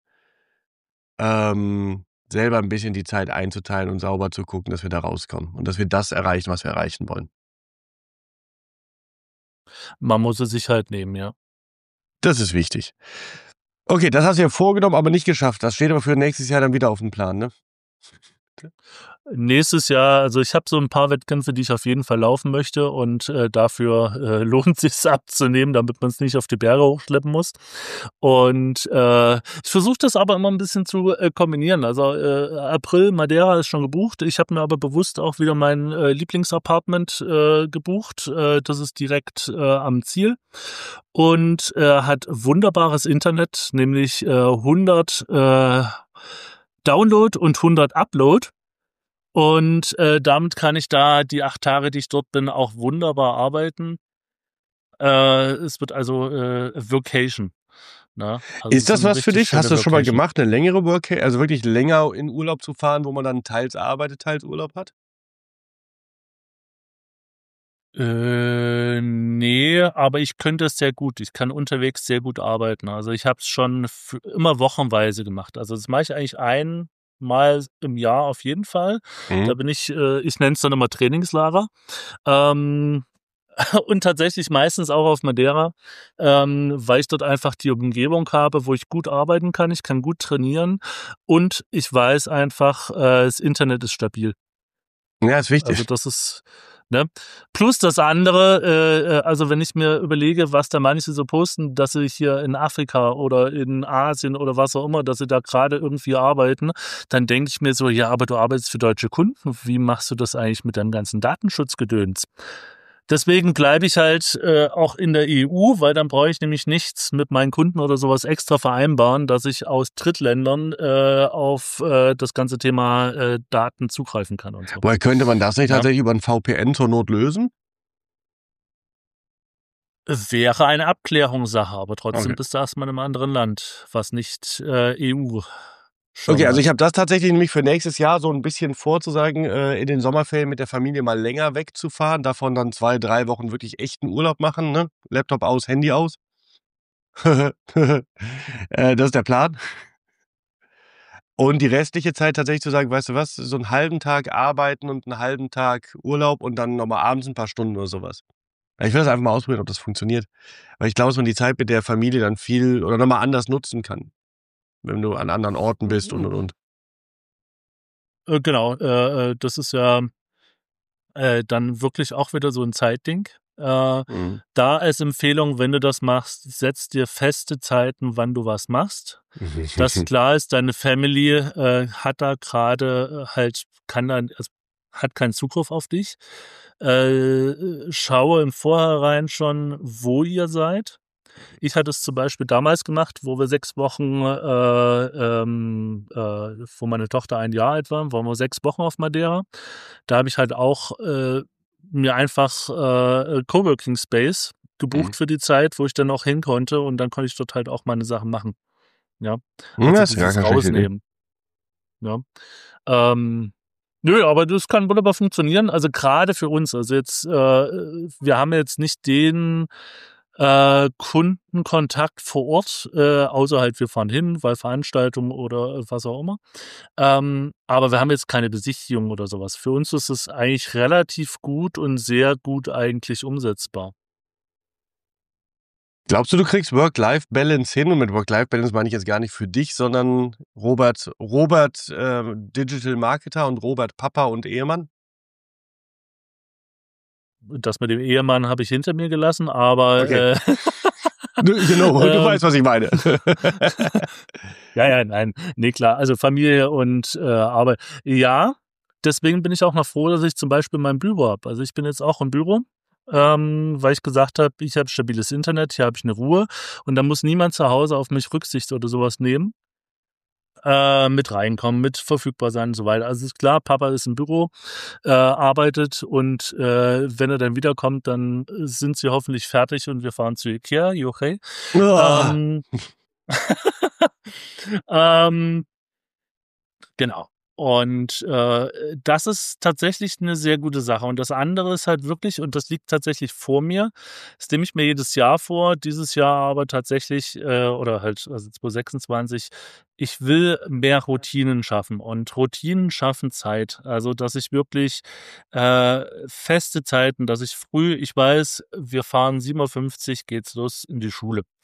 ähm, selber ein bisschen die Zeit einzuteilen und sauber zu gucken, dass wir da rauskommen und dass wir das erreichen, was wir erreichen wollen. Man muss es sich halt nehmen, ja. Das ist wichtig. Okay, das hast du ja vorgenommen, aber nicht geschafft. Das steht aber für nächstes Jahr dann wieder auf dem Plan, ne? Nächstes Jahr, also ich habe so ein paar Wettkämpfe, die ich auf jeden Fall laufen möchte und äh, dafür äh, lohnt sich's abzunehmen, damit man es nicht auf die Berge hochschleppen muss. Und äh, ich versuche das aber immer ein bisschen zu äh, kombinieren. Also äh, April, Madeira ist schon gebucht. Ich habe mir aber bewusst auch wieder mein äh, Lieblingsapartment äh, gebucht. Äh, das ist direkt äh, am Ziel und äh, hat wunderbares Internet, nämlich äh, hundert äh, Download und hundert Upload. Und äh, damit kann ich da die acht Tage, die ich dort bin, auch wunderbar arbeiten. Äh, es wird also äh, Vacation. Ne? Also es Ist ist das eine was für richtig dich? Hast schöne du das schon mal Vacation. gemacht, eine längere Workation, also wirklich länger in Urlaub zu fahren, wo man dann teils arbeitet, teils Urlaub hat? Äh, nee, aber ich könnte es sehr gut. Ich kann unterwegs sehr gut arbeiten. Also ich habe es schon f- immer wochenweise gemacht. Also das mache ich eigentlich einmal im Jahr auf jeden Fall. Mhm. Da bin ich, äh, ich nenne es dann immer Trainingslager. Ähm, und tatsächlich meistens auch auf Madeira, ähm, weil ich dort einfach die Umgebung habe, wo ich gut arbeiten kann. Ich kann gut trainieren und ich weiß einfach, äh, das Internet ist stabil. Ja, ist Also wichtig. das ist, ne? Plus das andere, äh, äh, also wenn ich mir überlege, was da manche so posten, dass sie hier in Afrika oder in Asien oder was auch immer, dass sie da gerade irgendwie arbeiten, dann denke ich mir so, ja, aber du arbeitest für deutsche Kunden. Wie machst du das eigentlich mit deinem ganzen Datenschutzgedöns? Deswegen bleibe ich halt äh, auch in der E U, weil dann brauche ich nämlich nichts mit meinen Kunden oder sowas extra vereinbaren, dass ich aus Drittländern äh, auf äh, das ganze Thema äh, Daten zugreifen kann und so. Woher könnte man das nicht Ja. tatsächlich über 'n V P N zur Not lösen? Wäre eine Abklärungssache, aber trotzdem Okay. bist du erstmal in einem anderen Land, was nicht äh, E U Okay, schon also ich hat. habe das tatsächlich nämlich für nächstes Jahr so 'n bisschen vor, zu sagen, äh, in den Sommerferien mit der Familie mal länger wegzufahren, davon dann zwei, drei Wochen wirklich echten Urlaub machen, ne? Laptop aus, Handy aus. Äh, das ist der Plan. Und die restliche Zeit tatsächlich zu sagen: „Weißt du was, so 'n halben Tag arbeiten und 'n halben Tag Urlaub und dann noch mal abends 'n paar Stunden“ oder so was. Ja, ich will das einfach mal ausprobieren, ob das funktioniert. Weil ich glaube, dass man die Zeit mit der Familie dann viel oder noch mal anders nutzen kann, wenn du an anderen Orten bist und, und, und. Äh, genau, äh, äh, das ist ja äh, dann wirklich auch wieder so ein Zeitding. Äh, Mhm. da als Empfehlung, wenn du das machst, setz dir feste Zeiten, wann du was machst. Dass klar ist, deine Family äh, hat da gerade äh, halt, kann dann, also hat keinen Zugriff auf dich. Äh, schaue im Vorhinein schon, wo ihr seid. Ich hatte es zum Beispiel damals gemacht, wo wir sechs Wochen, äh, ähm, äh, wo meine Tochter ein Jahr alt war, waren wir sechs Wochen auf Madeira. Da habe ich halt auch äh, mir einfach äh, Coworking Space Mhm. gebucht für die Zeit, wo ich dann auch hin konnte und dann konnte ich dort halt auch meine Sachen machen. Ja, Hm, also das ist gar dieses keine schlechte Idee. Rausnehmen. Ja. Ähm, nö, aber das kann wunderbar funktionieren. Also gerade für uns. Also jetzt, äh, wir haben jetzt nicht den äh, Kundenkontakt vor Ort, äh, außer halt wir fahren hin, weil Veranstaltung oder was auch immer. Ähm, aber wir haben jetzt keine Besichtigung oder sowas. Für uns ist es eigentlich relativ gut und sehr gut eigentlich umsetzbar. Glaubst du, du kriegst Work-Life-Balance hin? Und mit Work-Life-Balance meine ich jetzt gar nicht für dich, sondern Robert Robert, äh, Digital Marketer und Robert Papa und Ehemann? Das mit dem Ehemann habe ich hinter mir gelassen, aber Okay. äh, Ne, genau, du ähm, weißt, was ich meine. ja, ja, nein, nee, klar. Also Familie und äh, Arbeit. Ja, deswegen bin ich auch noch froh, dass ich zum Beispiel mein Büro habe. Also ich bin jetzt auch im Büro, ähm, weil ich gesagt habe, ich habe stabiles Internet, hier habe ich eine Ruhe und da muss niemand zu Hause auf mich Rücksicht oder sowas nehmen. Äh, mit reinkommen, mit verfügbar sein und so weiter. Also ist klar, Papa ist im Büro, äh, arbeitet und äh, wenn er dann wiederkommt, dann sind sie hoffentlich fertig und wir fahren zu Ikea, you okay? Ah. Ähm, ähm, Genau. Und äh, das ist tatsächlich eine sehr gute Sache. Und das andere ist halt wirklich, und das liegt tatsächlich vor mir, das nehme ich mir jedes Jahr vor, dieses Jahr aber tatsächlich, äh, oder halt, also zwanzig sechsundzwanzig, ich will mehr Routinen schaffen. Und Routinen schaffen Zeit. Also, dass ich wirklich äh, feste Zeiten, dass ich früh, ich weiß, wir fahren sieben Uhr fünfzig, geht's los in die Schule.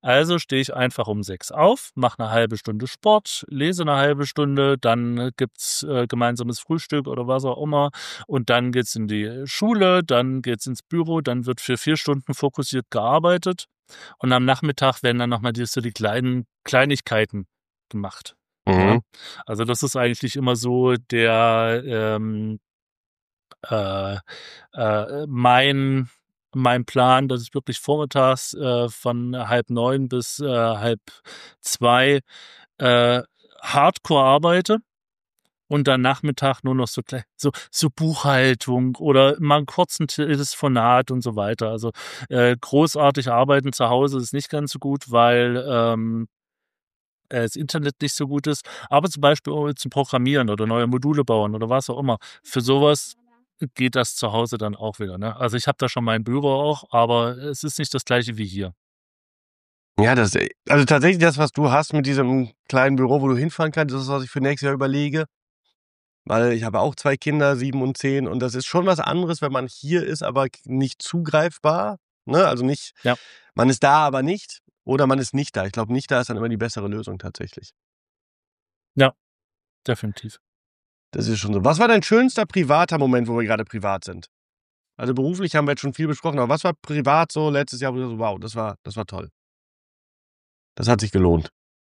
Also stehe ich einfach um sechs auf, mache eine halbe Stunde Sport, lese eine halbe Stunde, dann gibt's äh, gemeinsames Frühstück oder was auch immer und dann geht's in die Schule, dann geht's ins Büro, dann wird für vier Stunden fokussiert gearbeitet und am Nachmittag werden dann nochmal die, so die kleinen Kleinigkeiten gemacht. Ja, Mhm. also das ist eigentlich immer so der ähm, äh, äh, mein mein Plan, dass ich wirklich vormittags äh, von halb neun bis äh, halb zwei äh, Hardcore arbeite und dann Nachmittag nur noch so klei- so so Buchhaltung oder mal einen kurzen Telefonat und so weiter. Also äh, großartig arbeiten zu Hause ist nicht ganz so gut, weil ähm, äh, das Internet nicht so gut ist, aber zum Beispiel um zu programmieren oder neue Module bauen oder was auch immer. Für sowas geht das zu Hause dann auch wieder, ne? Also, ich habe da schon mein Büro auch, aber es ist nicht das Gleiche wie hier. Ja, das äh, also tatsächlich das, was du hast mit diesem kleinen Büro, wo du hinfahren kannst, das ist, was ich für nächstes Jahr überlege, weil ich habe auch zwei Kinder, sieben und zehn, und das ist schon was anderes, wenn man hier ist, aber k nicht zugreifbar, ne? Also nicht Ja, man ist da, aber nicht, oder man ist nicht da. Ich glaube, nicht da ist dann immer die bessere Lösung tatsächlich. ja, definitiv. Das ist schon so. Was war dein schönster privater Moment, wo wir grade privat sind? Also, beruflich haben wir jetzt schon viel besprochen, aber was war privat so letztes Jahr, wo du so: „Wow, das war das war toll. Das hat sich gelohnt?“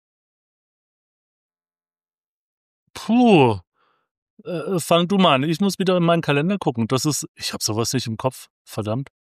Puh, äh, fang du mal an. Ich muss wieder in meinen Kalender gucken. Das ist ich habe sowas nicht im Kopf, verdammt.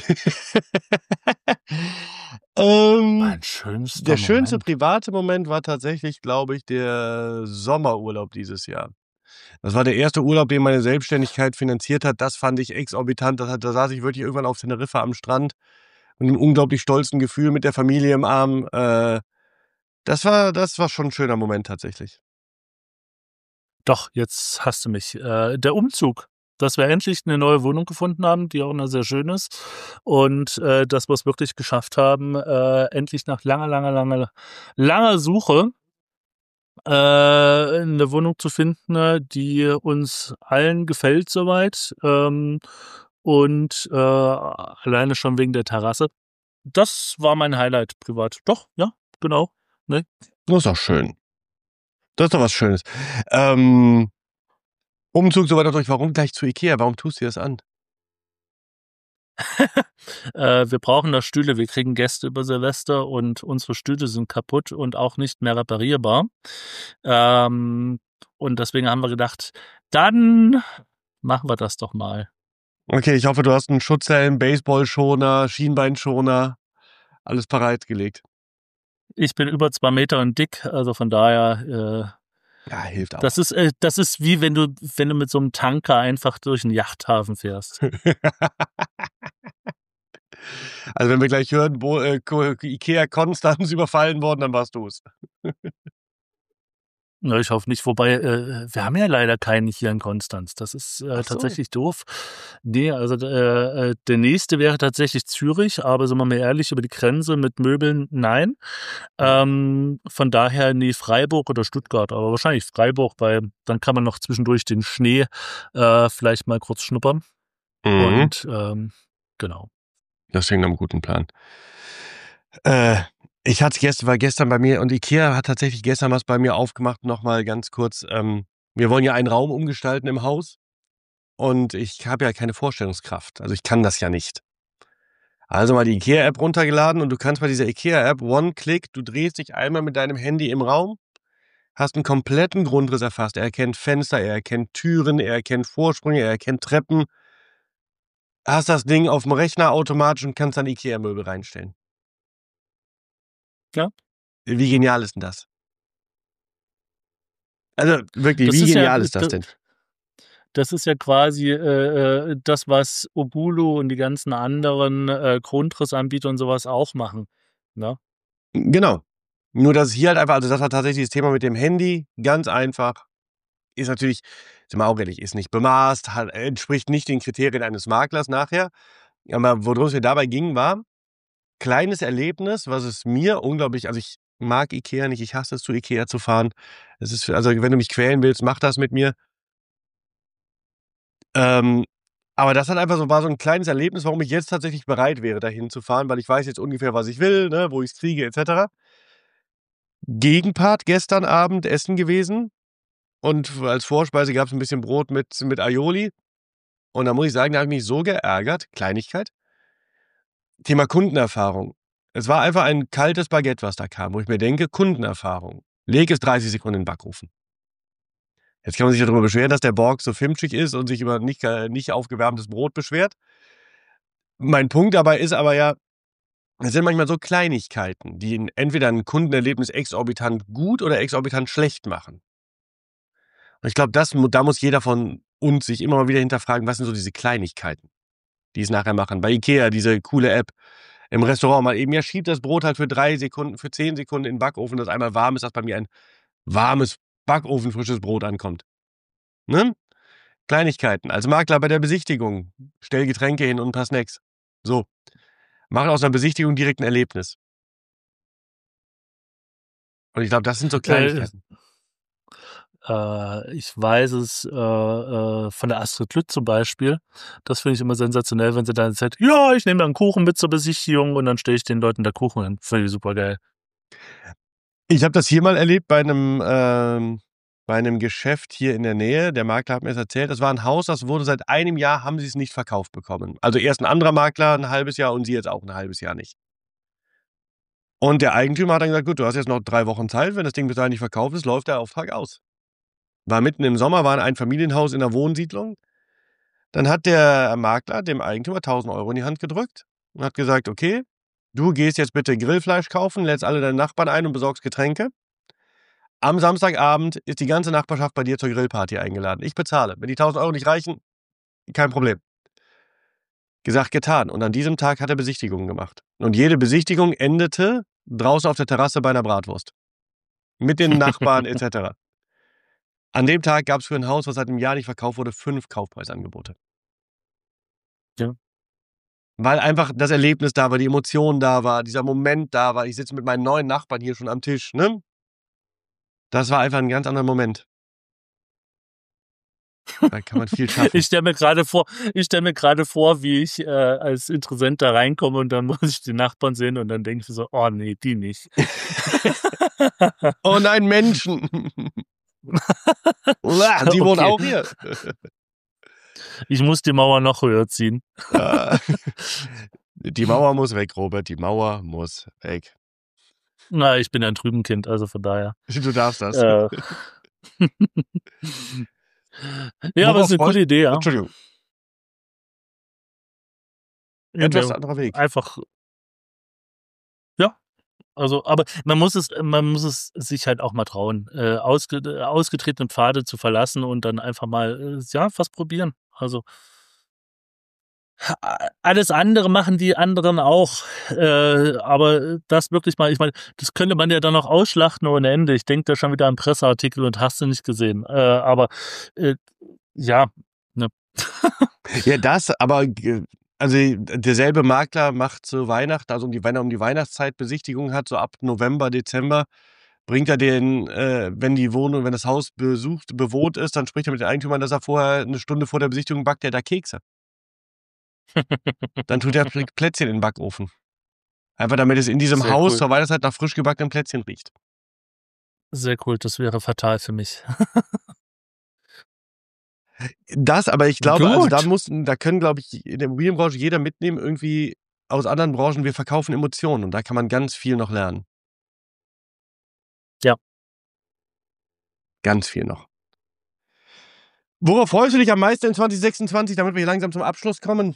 Ähm, Mein schönster Der schönste Moment. private Moment war tatsächlich, glaube ich, der Sommerurlaub dieses Jahr. Das war der erste Urlaub, den meine Selbstständigkeit finanziert hat. Das fand ich exorbitant. Das hat da saß ich wirklich irgendwann auf Teneriffa am Strand mit 'nem unglaublich stolzen Gefühl mit der Familie im Arm. Äh, das war das war schon 'n schöner Moment tatsächlich. Doch, jetzt hast du mich. Äh, der Umzug, dass wir endlich eine neue Wohnung gefunden haben, die auch noch sehr schön ist und, äh, dass wir's wirklich geschafft haben, äh, endlich nach langer, langer, langer, langer Suche, äh, 'ne Wohnung zu finden, äh, die uns allen gefällt soweit, ähm, und, äh, alleine schon wegen der Terrasse. Das war mein Highlight privat. Doch, ja, genau, ne? Das ist doch schön. Das ist doch was Schönes. Ähm, Umzug so weiter durch. Warum gleich zu IKEA? Warum tust du dir das an? Äh, wir brauchen da Stühle. Wir kriegen Gäste über Silvester und unsere Stühle sind kaputt und auch nicht mehr reparierbar. Ähm, und deswegen haben wir gedacht, dann machen wir das doch mal. Okay, ich hoffe, du hast 'n Schutzhelm, Baseballschoner, Schienbeinschoner, alles bereitgelegt. Ich bin über zwei Meter und dick, also von daher, äh, Ja, hilft das auch. ist äh, das ist wie wenn du wenn du mit so 'nem Tanker einfach durch 'n Yachthafen fährst. Also, wenn wir gleich hören, wo, äh, Ko IKEA Konstanz überfallen worden, dann warst du's. Na, ich hoffe nicht, wobei, äh, wir haben ja leider keinen hier in Konstanz. Das ist, äh, Ach so. tatsächlich doof. Ne, also, d äh, äh, der nächste wäre tatsächlich Zürich, aber sind wir mal ehrlich, über die Grenze mit Möbeln, nein. Mhm. Ähm, von daher, ne, Freiburg oder Stuttgart, aber wahrscheinlich Freiburg, weil dann kann man noch zwischendurch den Schnee, äh, vielleicht mal kurz schnuppern Mhm. und, ähm, genau. Das klingt nach 'nem guten Plan. Äh, ich hatte gest war gestern bei mir, und IKEA hat tatsächlich gestern was bei mir aufgemacht, noch mal ganz kurz. Ähm, wir wollen ja einen Raum umgestalten im Haus, und ich habe ja keine Vorstellungskraft. Also, ich kann das ja nicht. Also mal die IKEA-App runtergeladen, und du kannst bei dieser IKEA-App One-Click, du drehst dich einmal mit deinem Handy im Raum, hast 'n kompletten Grundriss erfasst. Er erkennt Fenster, er erkennt Türen, er erkennt Vorsprünge, er erkennt Treppen. Hast das Ding aufm Rechner automatisch und kannst dann IKEA-Möbel reinstellen. Ja, Wie genial ist 'n das? Also, wirklich, das wie ist ja genial d ist das d denn? das ist ja quasi, äh, äh, das, was Ogulu und die ganzen anderen, äh, Grundrissanbieter und so was auch machen, ne? Genau. Nur, dass es hier halt einfach, also, das war tatsächlich das Thema mit dem Handy, ganz einfach. Ist natürlich, sind wir auch ehrlich, ist nicht bemaßt, hat entspricht nicht den Kriterien eines Maklers nachher. Aber worum es mir dabei ging, war kleines Erlebnis, was es mir unglaublich, also, ich mag IKEA nicht, ich hasse es, zu IKEA zu fahren. Es ist, also, wenn du mich quälen willst, mach das mit mir. Ähm Aber das hat einfach so, war so ein kleines Erlebnis, warum ich jetzt tatsächlich bereit wäre, dahin zu fahren, weil ich weiß jetzt ungefähr, was ich will, ne, wo ich's kriege et cetera. Gegenpart gestern Abend essen gewesen und als Vorspeise gab's 'n bisschen Brot mit mit Aioli. Und da muss ich sagen, da habe ich mich so geärgert, Kleinigkeit. Thema Kundenerfahrung. Es war einfach ein kaltes Baguette, was da kam, wo ich mir denke: „Kundenerfahrung. Leg es dreißig Sekunden in den Backofen.“ Jetzt kann man sich ja darüber beschweren, dass der Borg so fimschig ist und sich über nicht äh, nicht aufgewärmtes Brot beschwert. Mein Punkt dabei ist aber ja, es sind manchmal so Kleinigkeiten, die 'n entweder 'n Kundenerlebnis exorbitant gut oder exorbitant schlecht machen. Und ich glaube, das mu da muss jeder von uns sich immer mal wieder hinterfragen, was sind so diese Kleinigkeiten, die es nachher machen. Bei IKEA diese coole App, im Restaurant mal eben, ja, schieb das Brot halt für drei Sekunden, für zehn Sekunden in 'n Backofen, dass einmal warm ist, dass bei mir ein warmes, backofenfrisches Brot ankommt, ne? Kleinigkeiten. Als Makler bei der Besichtigung, stell Getränke hin und 'n paar Snacks. So, mache aus 'ner Besichtigung direkt 'n Erlebnis. Und ich glaube, das sind so Äh, Kleinigkeiten. äh, ich weiß es, äh, äh, von der Astrid Lütt zum Beispiel. Das finde ich immer sensationell, wenn sie dann sagt: „Ja, ich nehme da 'n Kuchen mit zur Besichtigung“ und dann stelle ich den Leuten da Kuchen hin. Finde ich supergeil. Ich habe das hier mal erlebt bei 'nem, ähm bei 'nem Geschäft hier in der Nähe. Der Makler hat mir's erzählt, das war 'n Haus, das wurde seit einem Jahr haben sie's nicht verkauft bekommen. Also, erst 'n anderer Makler 'n halbes Jahr und sie jetzt auch 'n halbes Jahr nicht. Und der Eigentümer hat dann gesagt: „Gut, du hast jetzt noch drei Wochen Zeit. Wenn das Ding bis dahin nicht verkauft ist, läuft der Auftrag aus.“ War mitten im Sommer, war 'n Einfamilienhaus in 'ner Wohnsiedlung. Dann hat der Makler dem Eigentümer tausend Euro in die Hand gedrückt und hat gesagt: „Okay, du gehst jetzt bitte Grillfleisch kaufen, lädst alle deine Nachbarn ein und besorgst Getränke. Am Samstagabend ist die ganze Nachbarschaft bei dir zur Grillparty eingeladen. Ich bezahle. Wenn die tausend Euro nicht reichen, kein Problem.“ Gesagt, getan. Und an diesem Tag hat er Besichtigungen gemacht. Und jede Besichtigung endete draußen auf der Terrasse bei 'ner Bratwurst. Mit den Nachbarn et cetera. An dem Tag gab's für 'n Haus, was seit 'nem Jahr nicht verkauft wurde, fünf Kaufpreisangebote. Ja. Weil einfach das Erlebnis da war, die Emotion da war, dieser Moment da war. Ich sitze mit meinen neuen Nachbarn hier schon am Tisch, ne? Das war einfach 'n ganz anderer Moment. Da kann man viel schaffen. Ich stelle mir grade vor ich stelle mir grade vor, wie ich, äh, als Interessent da reinkomme und dann muss ich die Nachbarn sehen und dann denke ich so: „Oh ne, die nicht.“ Oh nein, Menschen. Uah, die wohnen Okay. auch hier. Ich muss die Mauer noch höher ziehen. Ah. Die Mauer muss weg, Robert, die Mauer muss weg. Na, ich bin ja 'n Trübenkind, also von daher. Du darfst das. Äh. Ja, aber Worauf ist 'ne freust coole Idee, ja. Entschuldigung. Ja, Etwas ne, anderer Weg. einfach Ja, also aber man muss es man muss es sich halt auch mal trauen, äh, ausge äh, ausgetretene Pfade zu verlassen und dann einfach mal, äh, ja, was probieren. Also a alles andere machen die anderen auch, äh, aber das wirklich mal ich meine, das könnte man ja dann auch ausschlachten ohne Ende. Ich denke da schon wieder an Presseartikel und hast du nicht gesehen. Äh, aber, äh, ja, ne? Ja, das, aber g also, derselbe Makler macht zu Weihnachten also, um die wenn er um die Weihnachtszeit Besichtigungen hat, so ab November, Dezember, bringt er den äh, wenn die Wohnung wenn das Haus besucht bewohnt ist, dann spricht er mit den Eigentümern, dass er vorher 'ne Stunde vor der Besichtigung backt er da Kekse. Dann tut er Plä Plätzchen in 'n Backofen. Einfach damit es in diesem Sehr Haus cool. zur Weihnachtszeit nach frisch gebackenen Plätzchen riecht. Sehr cool, das wäre fatal für mich. Das, aber ich glaube, also, da Gut. muss da können, glaube ich, in der Immobilienbranche jeder mitnehmen, irgendwie aus anderen Branchen, wir verkaufen Emotionen und da kann man ganz viel noch lernen. Ja. Ganz viel noch. Worauf freust du dich am meisten in zwanzig sechsundzwanzig, damit wir hier langsam zum Abschluss kommen?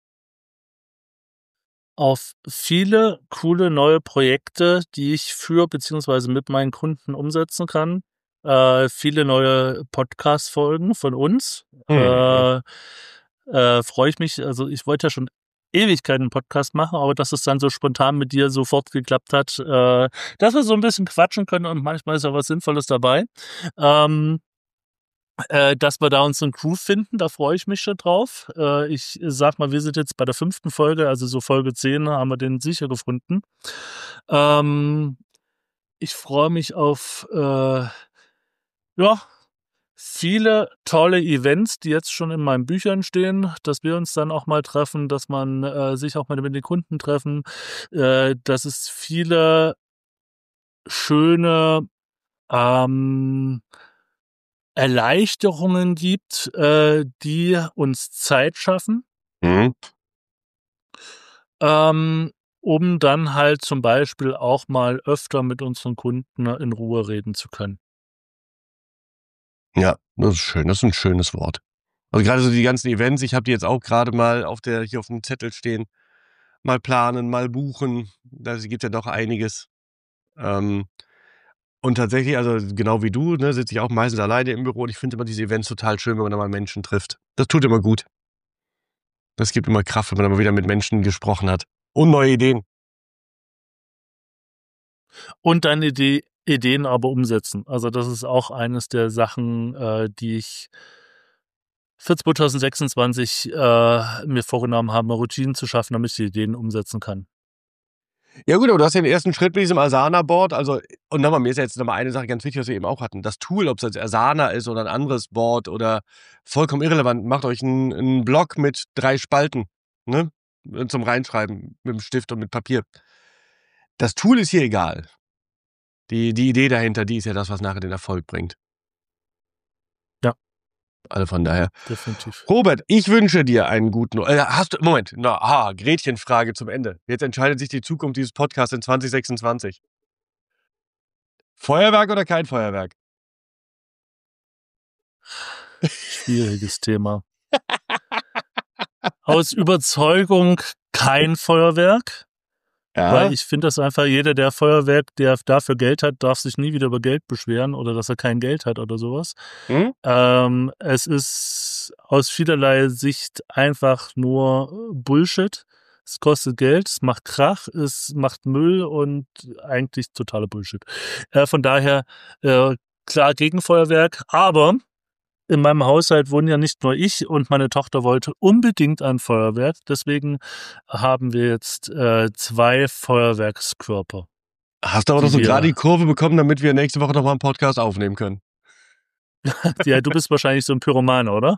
Auf viele coole neue Projekte, die ich für beziehungsweise mit meinen Kunden umsetzen kann. Äh, viele neue Podcast-Folgen von uns. Mhm. Äh, äh, freue ich mich also, ich wollte ja schon Ewigkeiten 'n Podcast machen, aber dass es dann so spontan mit dir sofort geklappt hat, äh, dass wir so 'n bisschen quatschen können und manchmal ist ja was Sinnvolles dabei. Ähm, äh, dass wir da uns 'ne Crew finden, da freue ich mich schon drauf. Äh, ich sage mal, wir sind jetzt bei der fünften Folge, also so Folge zehn haben wir den sicher gefunden. Ähm, ich freue mich auf, äh ja, viele tolle Events, die jetzt schon in meinen Büchern stehen, dass wir uns dann auch mal treffen, dass man äh, sich auch mal mit den Kunden treffen, äh, dass es viele schöne ähm, Erleichterungen gibt, äh, die uns Zeit schaffen, Mhm. ähm, um dann halt zum Beispiel auch mal öfter mit unseren Kunden in Ruhe reden zu können. Ja, das ist schön. Das ist ein schönes Wort. Also gerade so die ganzen Events, ich habe die jetzt auch gerade mal auf der hier auf dem Zettel stehen. Mal planen, mal buchen. Da gibt ja doch einiges. Ähm, und tatsächlich, also genau wie du, ne, sitze ich auch meistens alleine im Büro und ich finde immer diese Events total schön, wenn man da mal Menschen trifft. Das tut immer gut. Das gibt immer Kraft, wenn man da mal wieder mit Menschen gesprochen hat. Und neue Ideen. Und deine Idee, Ideen aber umsetzen. Also das ist auch eines der Sachen, äh, die ich für zwanzig sechsundzwanzig äh, mir vorgenommen habe, Routinen zu schaffen, damit ich die Ideen umsetzen kann. Ja gut, aber du hast ja den ersten Schritt mit diesem Asana-Board. Also, und nochmal, mir ist ja jetzt nochmal eine Sache ganz wichtig, was wir eben auch hatten. Das Tool, ob es jetzt Asana ist oder ein anderes Board oder vollkommen irrelevant, macht euch einen, einen Block mit drei Spalten, ne? Zum Reinschreiben mit dem Stift und mit Papier. Das Tool ist hier egal. Die, die Idee dahinter, die ist ja das, was nachher den Erfolg bringt. Ja. Also von daher. Definitiv. Robert, ich wünsche dir einen guten. Äh, hast du. Moment, na, aha, Gretchenfrage zum Ende. Jetzt entscheidet sich die Zukunft dieses Podcasts in zwanzig sechsundzwanzig. Feuerwerk oder kein Feuerwerk? Schwieriges Thema. Aus Überzeugung kein Feuerwerk. Ja. Weil ich finde das einfach, jeder, der Feuerwerk, der dafür Geld hat, darf sich nie wieder über Geld beschweren oder dass er kein Geld hat oder sowas. Hm? Ähm, es ist aus vielerlei Sicht einfach nur Bullshit. Es kostet Geld, es macht Krach, es macht Müll und eigentlich totaler Bullshit. Äh, von daher, äh, klar gegen Feuerwerk, aber in meinem Haushalt wohnen ja nicht nur ich und meine Tochter wollte unbedingt ein Feuerwerk. Deswegen haben wir jetzt äh, zwei Feuerwerkskörper. Hast du aber Die doch so wir- gerade die Kurve bekommen, damit wir nächste Woche nochmal einen Podcast aufnehmen können. Ja, du bist wahrscheinlich so ein Pyroman, oder?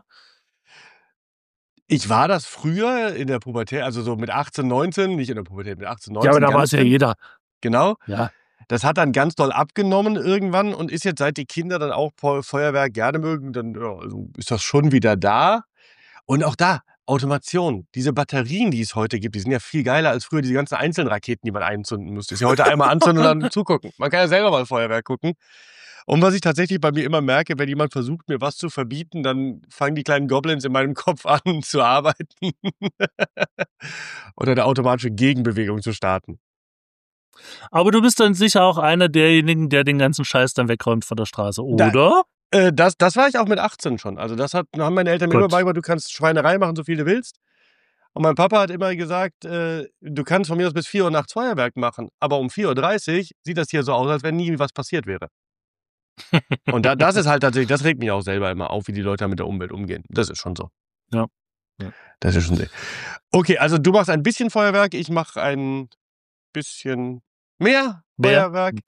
Ich war das früher in der Pubertät, also so mit achtzehn, neunzehn, nicht in der Pubertät, mit achtzehn, neunzehn. Ja, aber da ganz war es ja drin. jeder. Genau. Ja. Das hat dann ganz doll abgenommen irgendwann und ist jetzt, seit die Kinder dann auch Feu- Feuerwerk gerne mögen, dann ja, also ist das schon wieder da. Und auch da, Automation. Diese Batterien, die es heute gibt, die sind ja viel geiler als früher diese ganzen einzelnen Raketen, die man einzünden musste. Ist ja heute einmal anzünden und dann zugucken. Man kann ja selber mal Feuerwerk gucken. Und was ich tatsächlich bei mir immer merke, wenn jemand versucht, mir was zu verbieten, dann fangen die kleinen Goblins in meinem Kopf an zu arbeiten. Oder eine automatische Gegenbewegung zu starten. Aber du bist dann sicher auch einer derjenigen, der den ganzen Scheiß dann wegräumt von der Straße, Da- oder? Äh, das, das war ich auch mit achtzehn schon. Also das hat, haben meine Eltern mir Gut. immer beigebracht, du kannst Schweinerei machen, so viel du willst. Und mein Papa hat immer gesagt, äh, du kannst von mir aus bis vier Uhr nachts Feuerwerk machen, aber um vier Uhr dreißig sieht das hier so aus, als wenn nie was passiert wäre. Und da, das ist halt tatsächlich, das regt mich auch selber immer auf, wie die Leute mit der Umwelt umgehen. Das ist schon so. Ja. Ja. Das ist schon so. Okay, also du machst ein bisschen Feuerwerk, ich mache ein bisschen mehr Mehr? Feuerwerk.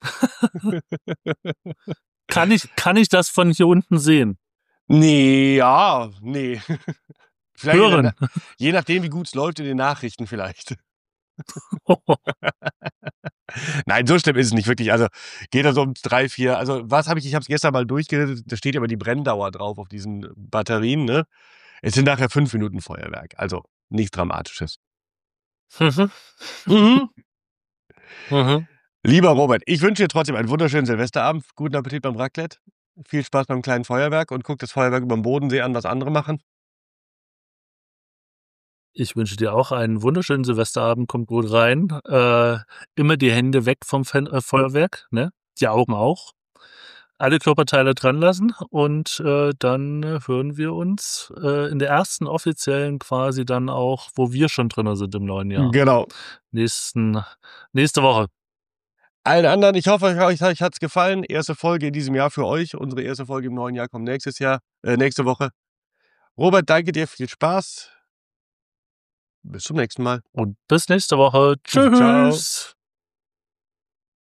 Kann ich, kann ich das von hier unten sehen? Nee, ja, nee. Vielleicht in der Hören. Na- je nachdem, wie gut es läuft in den Nachrichten vielleicht. Nein, so schlimm ist es nicht wirklich. Also geht da so um drei, vier. Also was habe ich? Ich habe es gestern mal durchgeredet. Da steht aber die Brenndauer drauf auf diesen Batterien. Ne, es sind nachher fünf Minuten Feuerwerk. Also nichts Dramatisches. Mhm. Mhm. Mhm. Lieber Robert, ich wünsche dir trotzdem einen wunderschönen Silvesterabend. Guten Appetit beim Raclette. Viel Spaß beim kleinen Feuerwerk und guck das Feuerwerk über dem Bodensee an, was andere machen. Ich wünsche dir auch einen wunderschönen Silvesterabend, kommt gut rein. Äh, immer die Hände weg vom Fen äh, Feuerwerk, ne? Die Augen auch. Alle Körperteile dran lassen und äh, dann äh, hören wir uns äh, in der ersten offiziellen quasi dann auch, wo wir schon drin sind im neuen Jahr. Genau. Nächsten, nächste Woche. Allen anderen, ich hoffe, euch, euch hat es gefallen. Erste Folge in diesem Jahr für euch. Unsere erste Folge im neuen Jahr kommt nächstes Jahr, äh, nächste Woche. Robert, danke dir, viel Spaß. Bis zum nächsten Mal. Und bis nächste Woche. Tschüss. Ciao.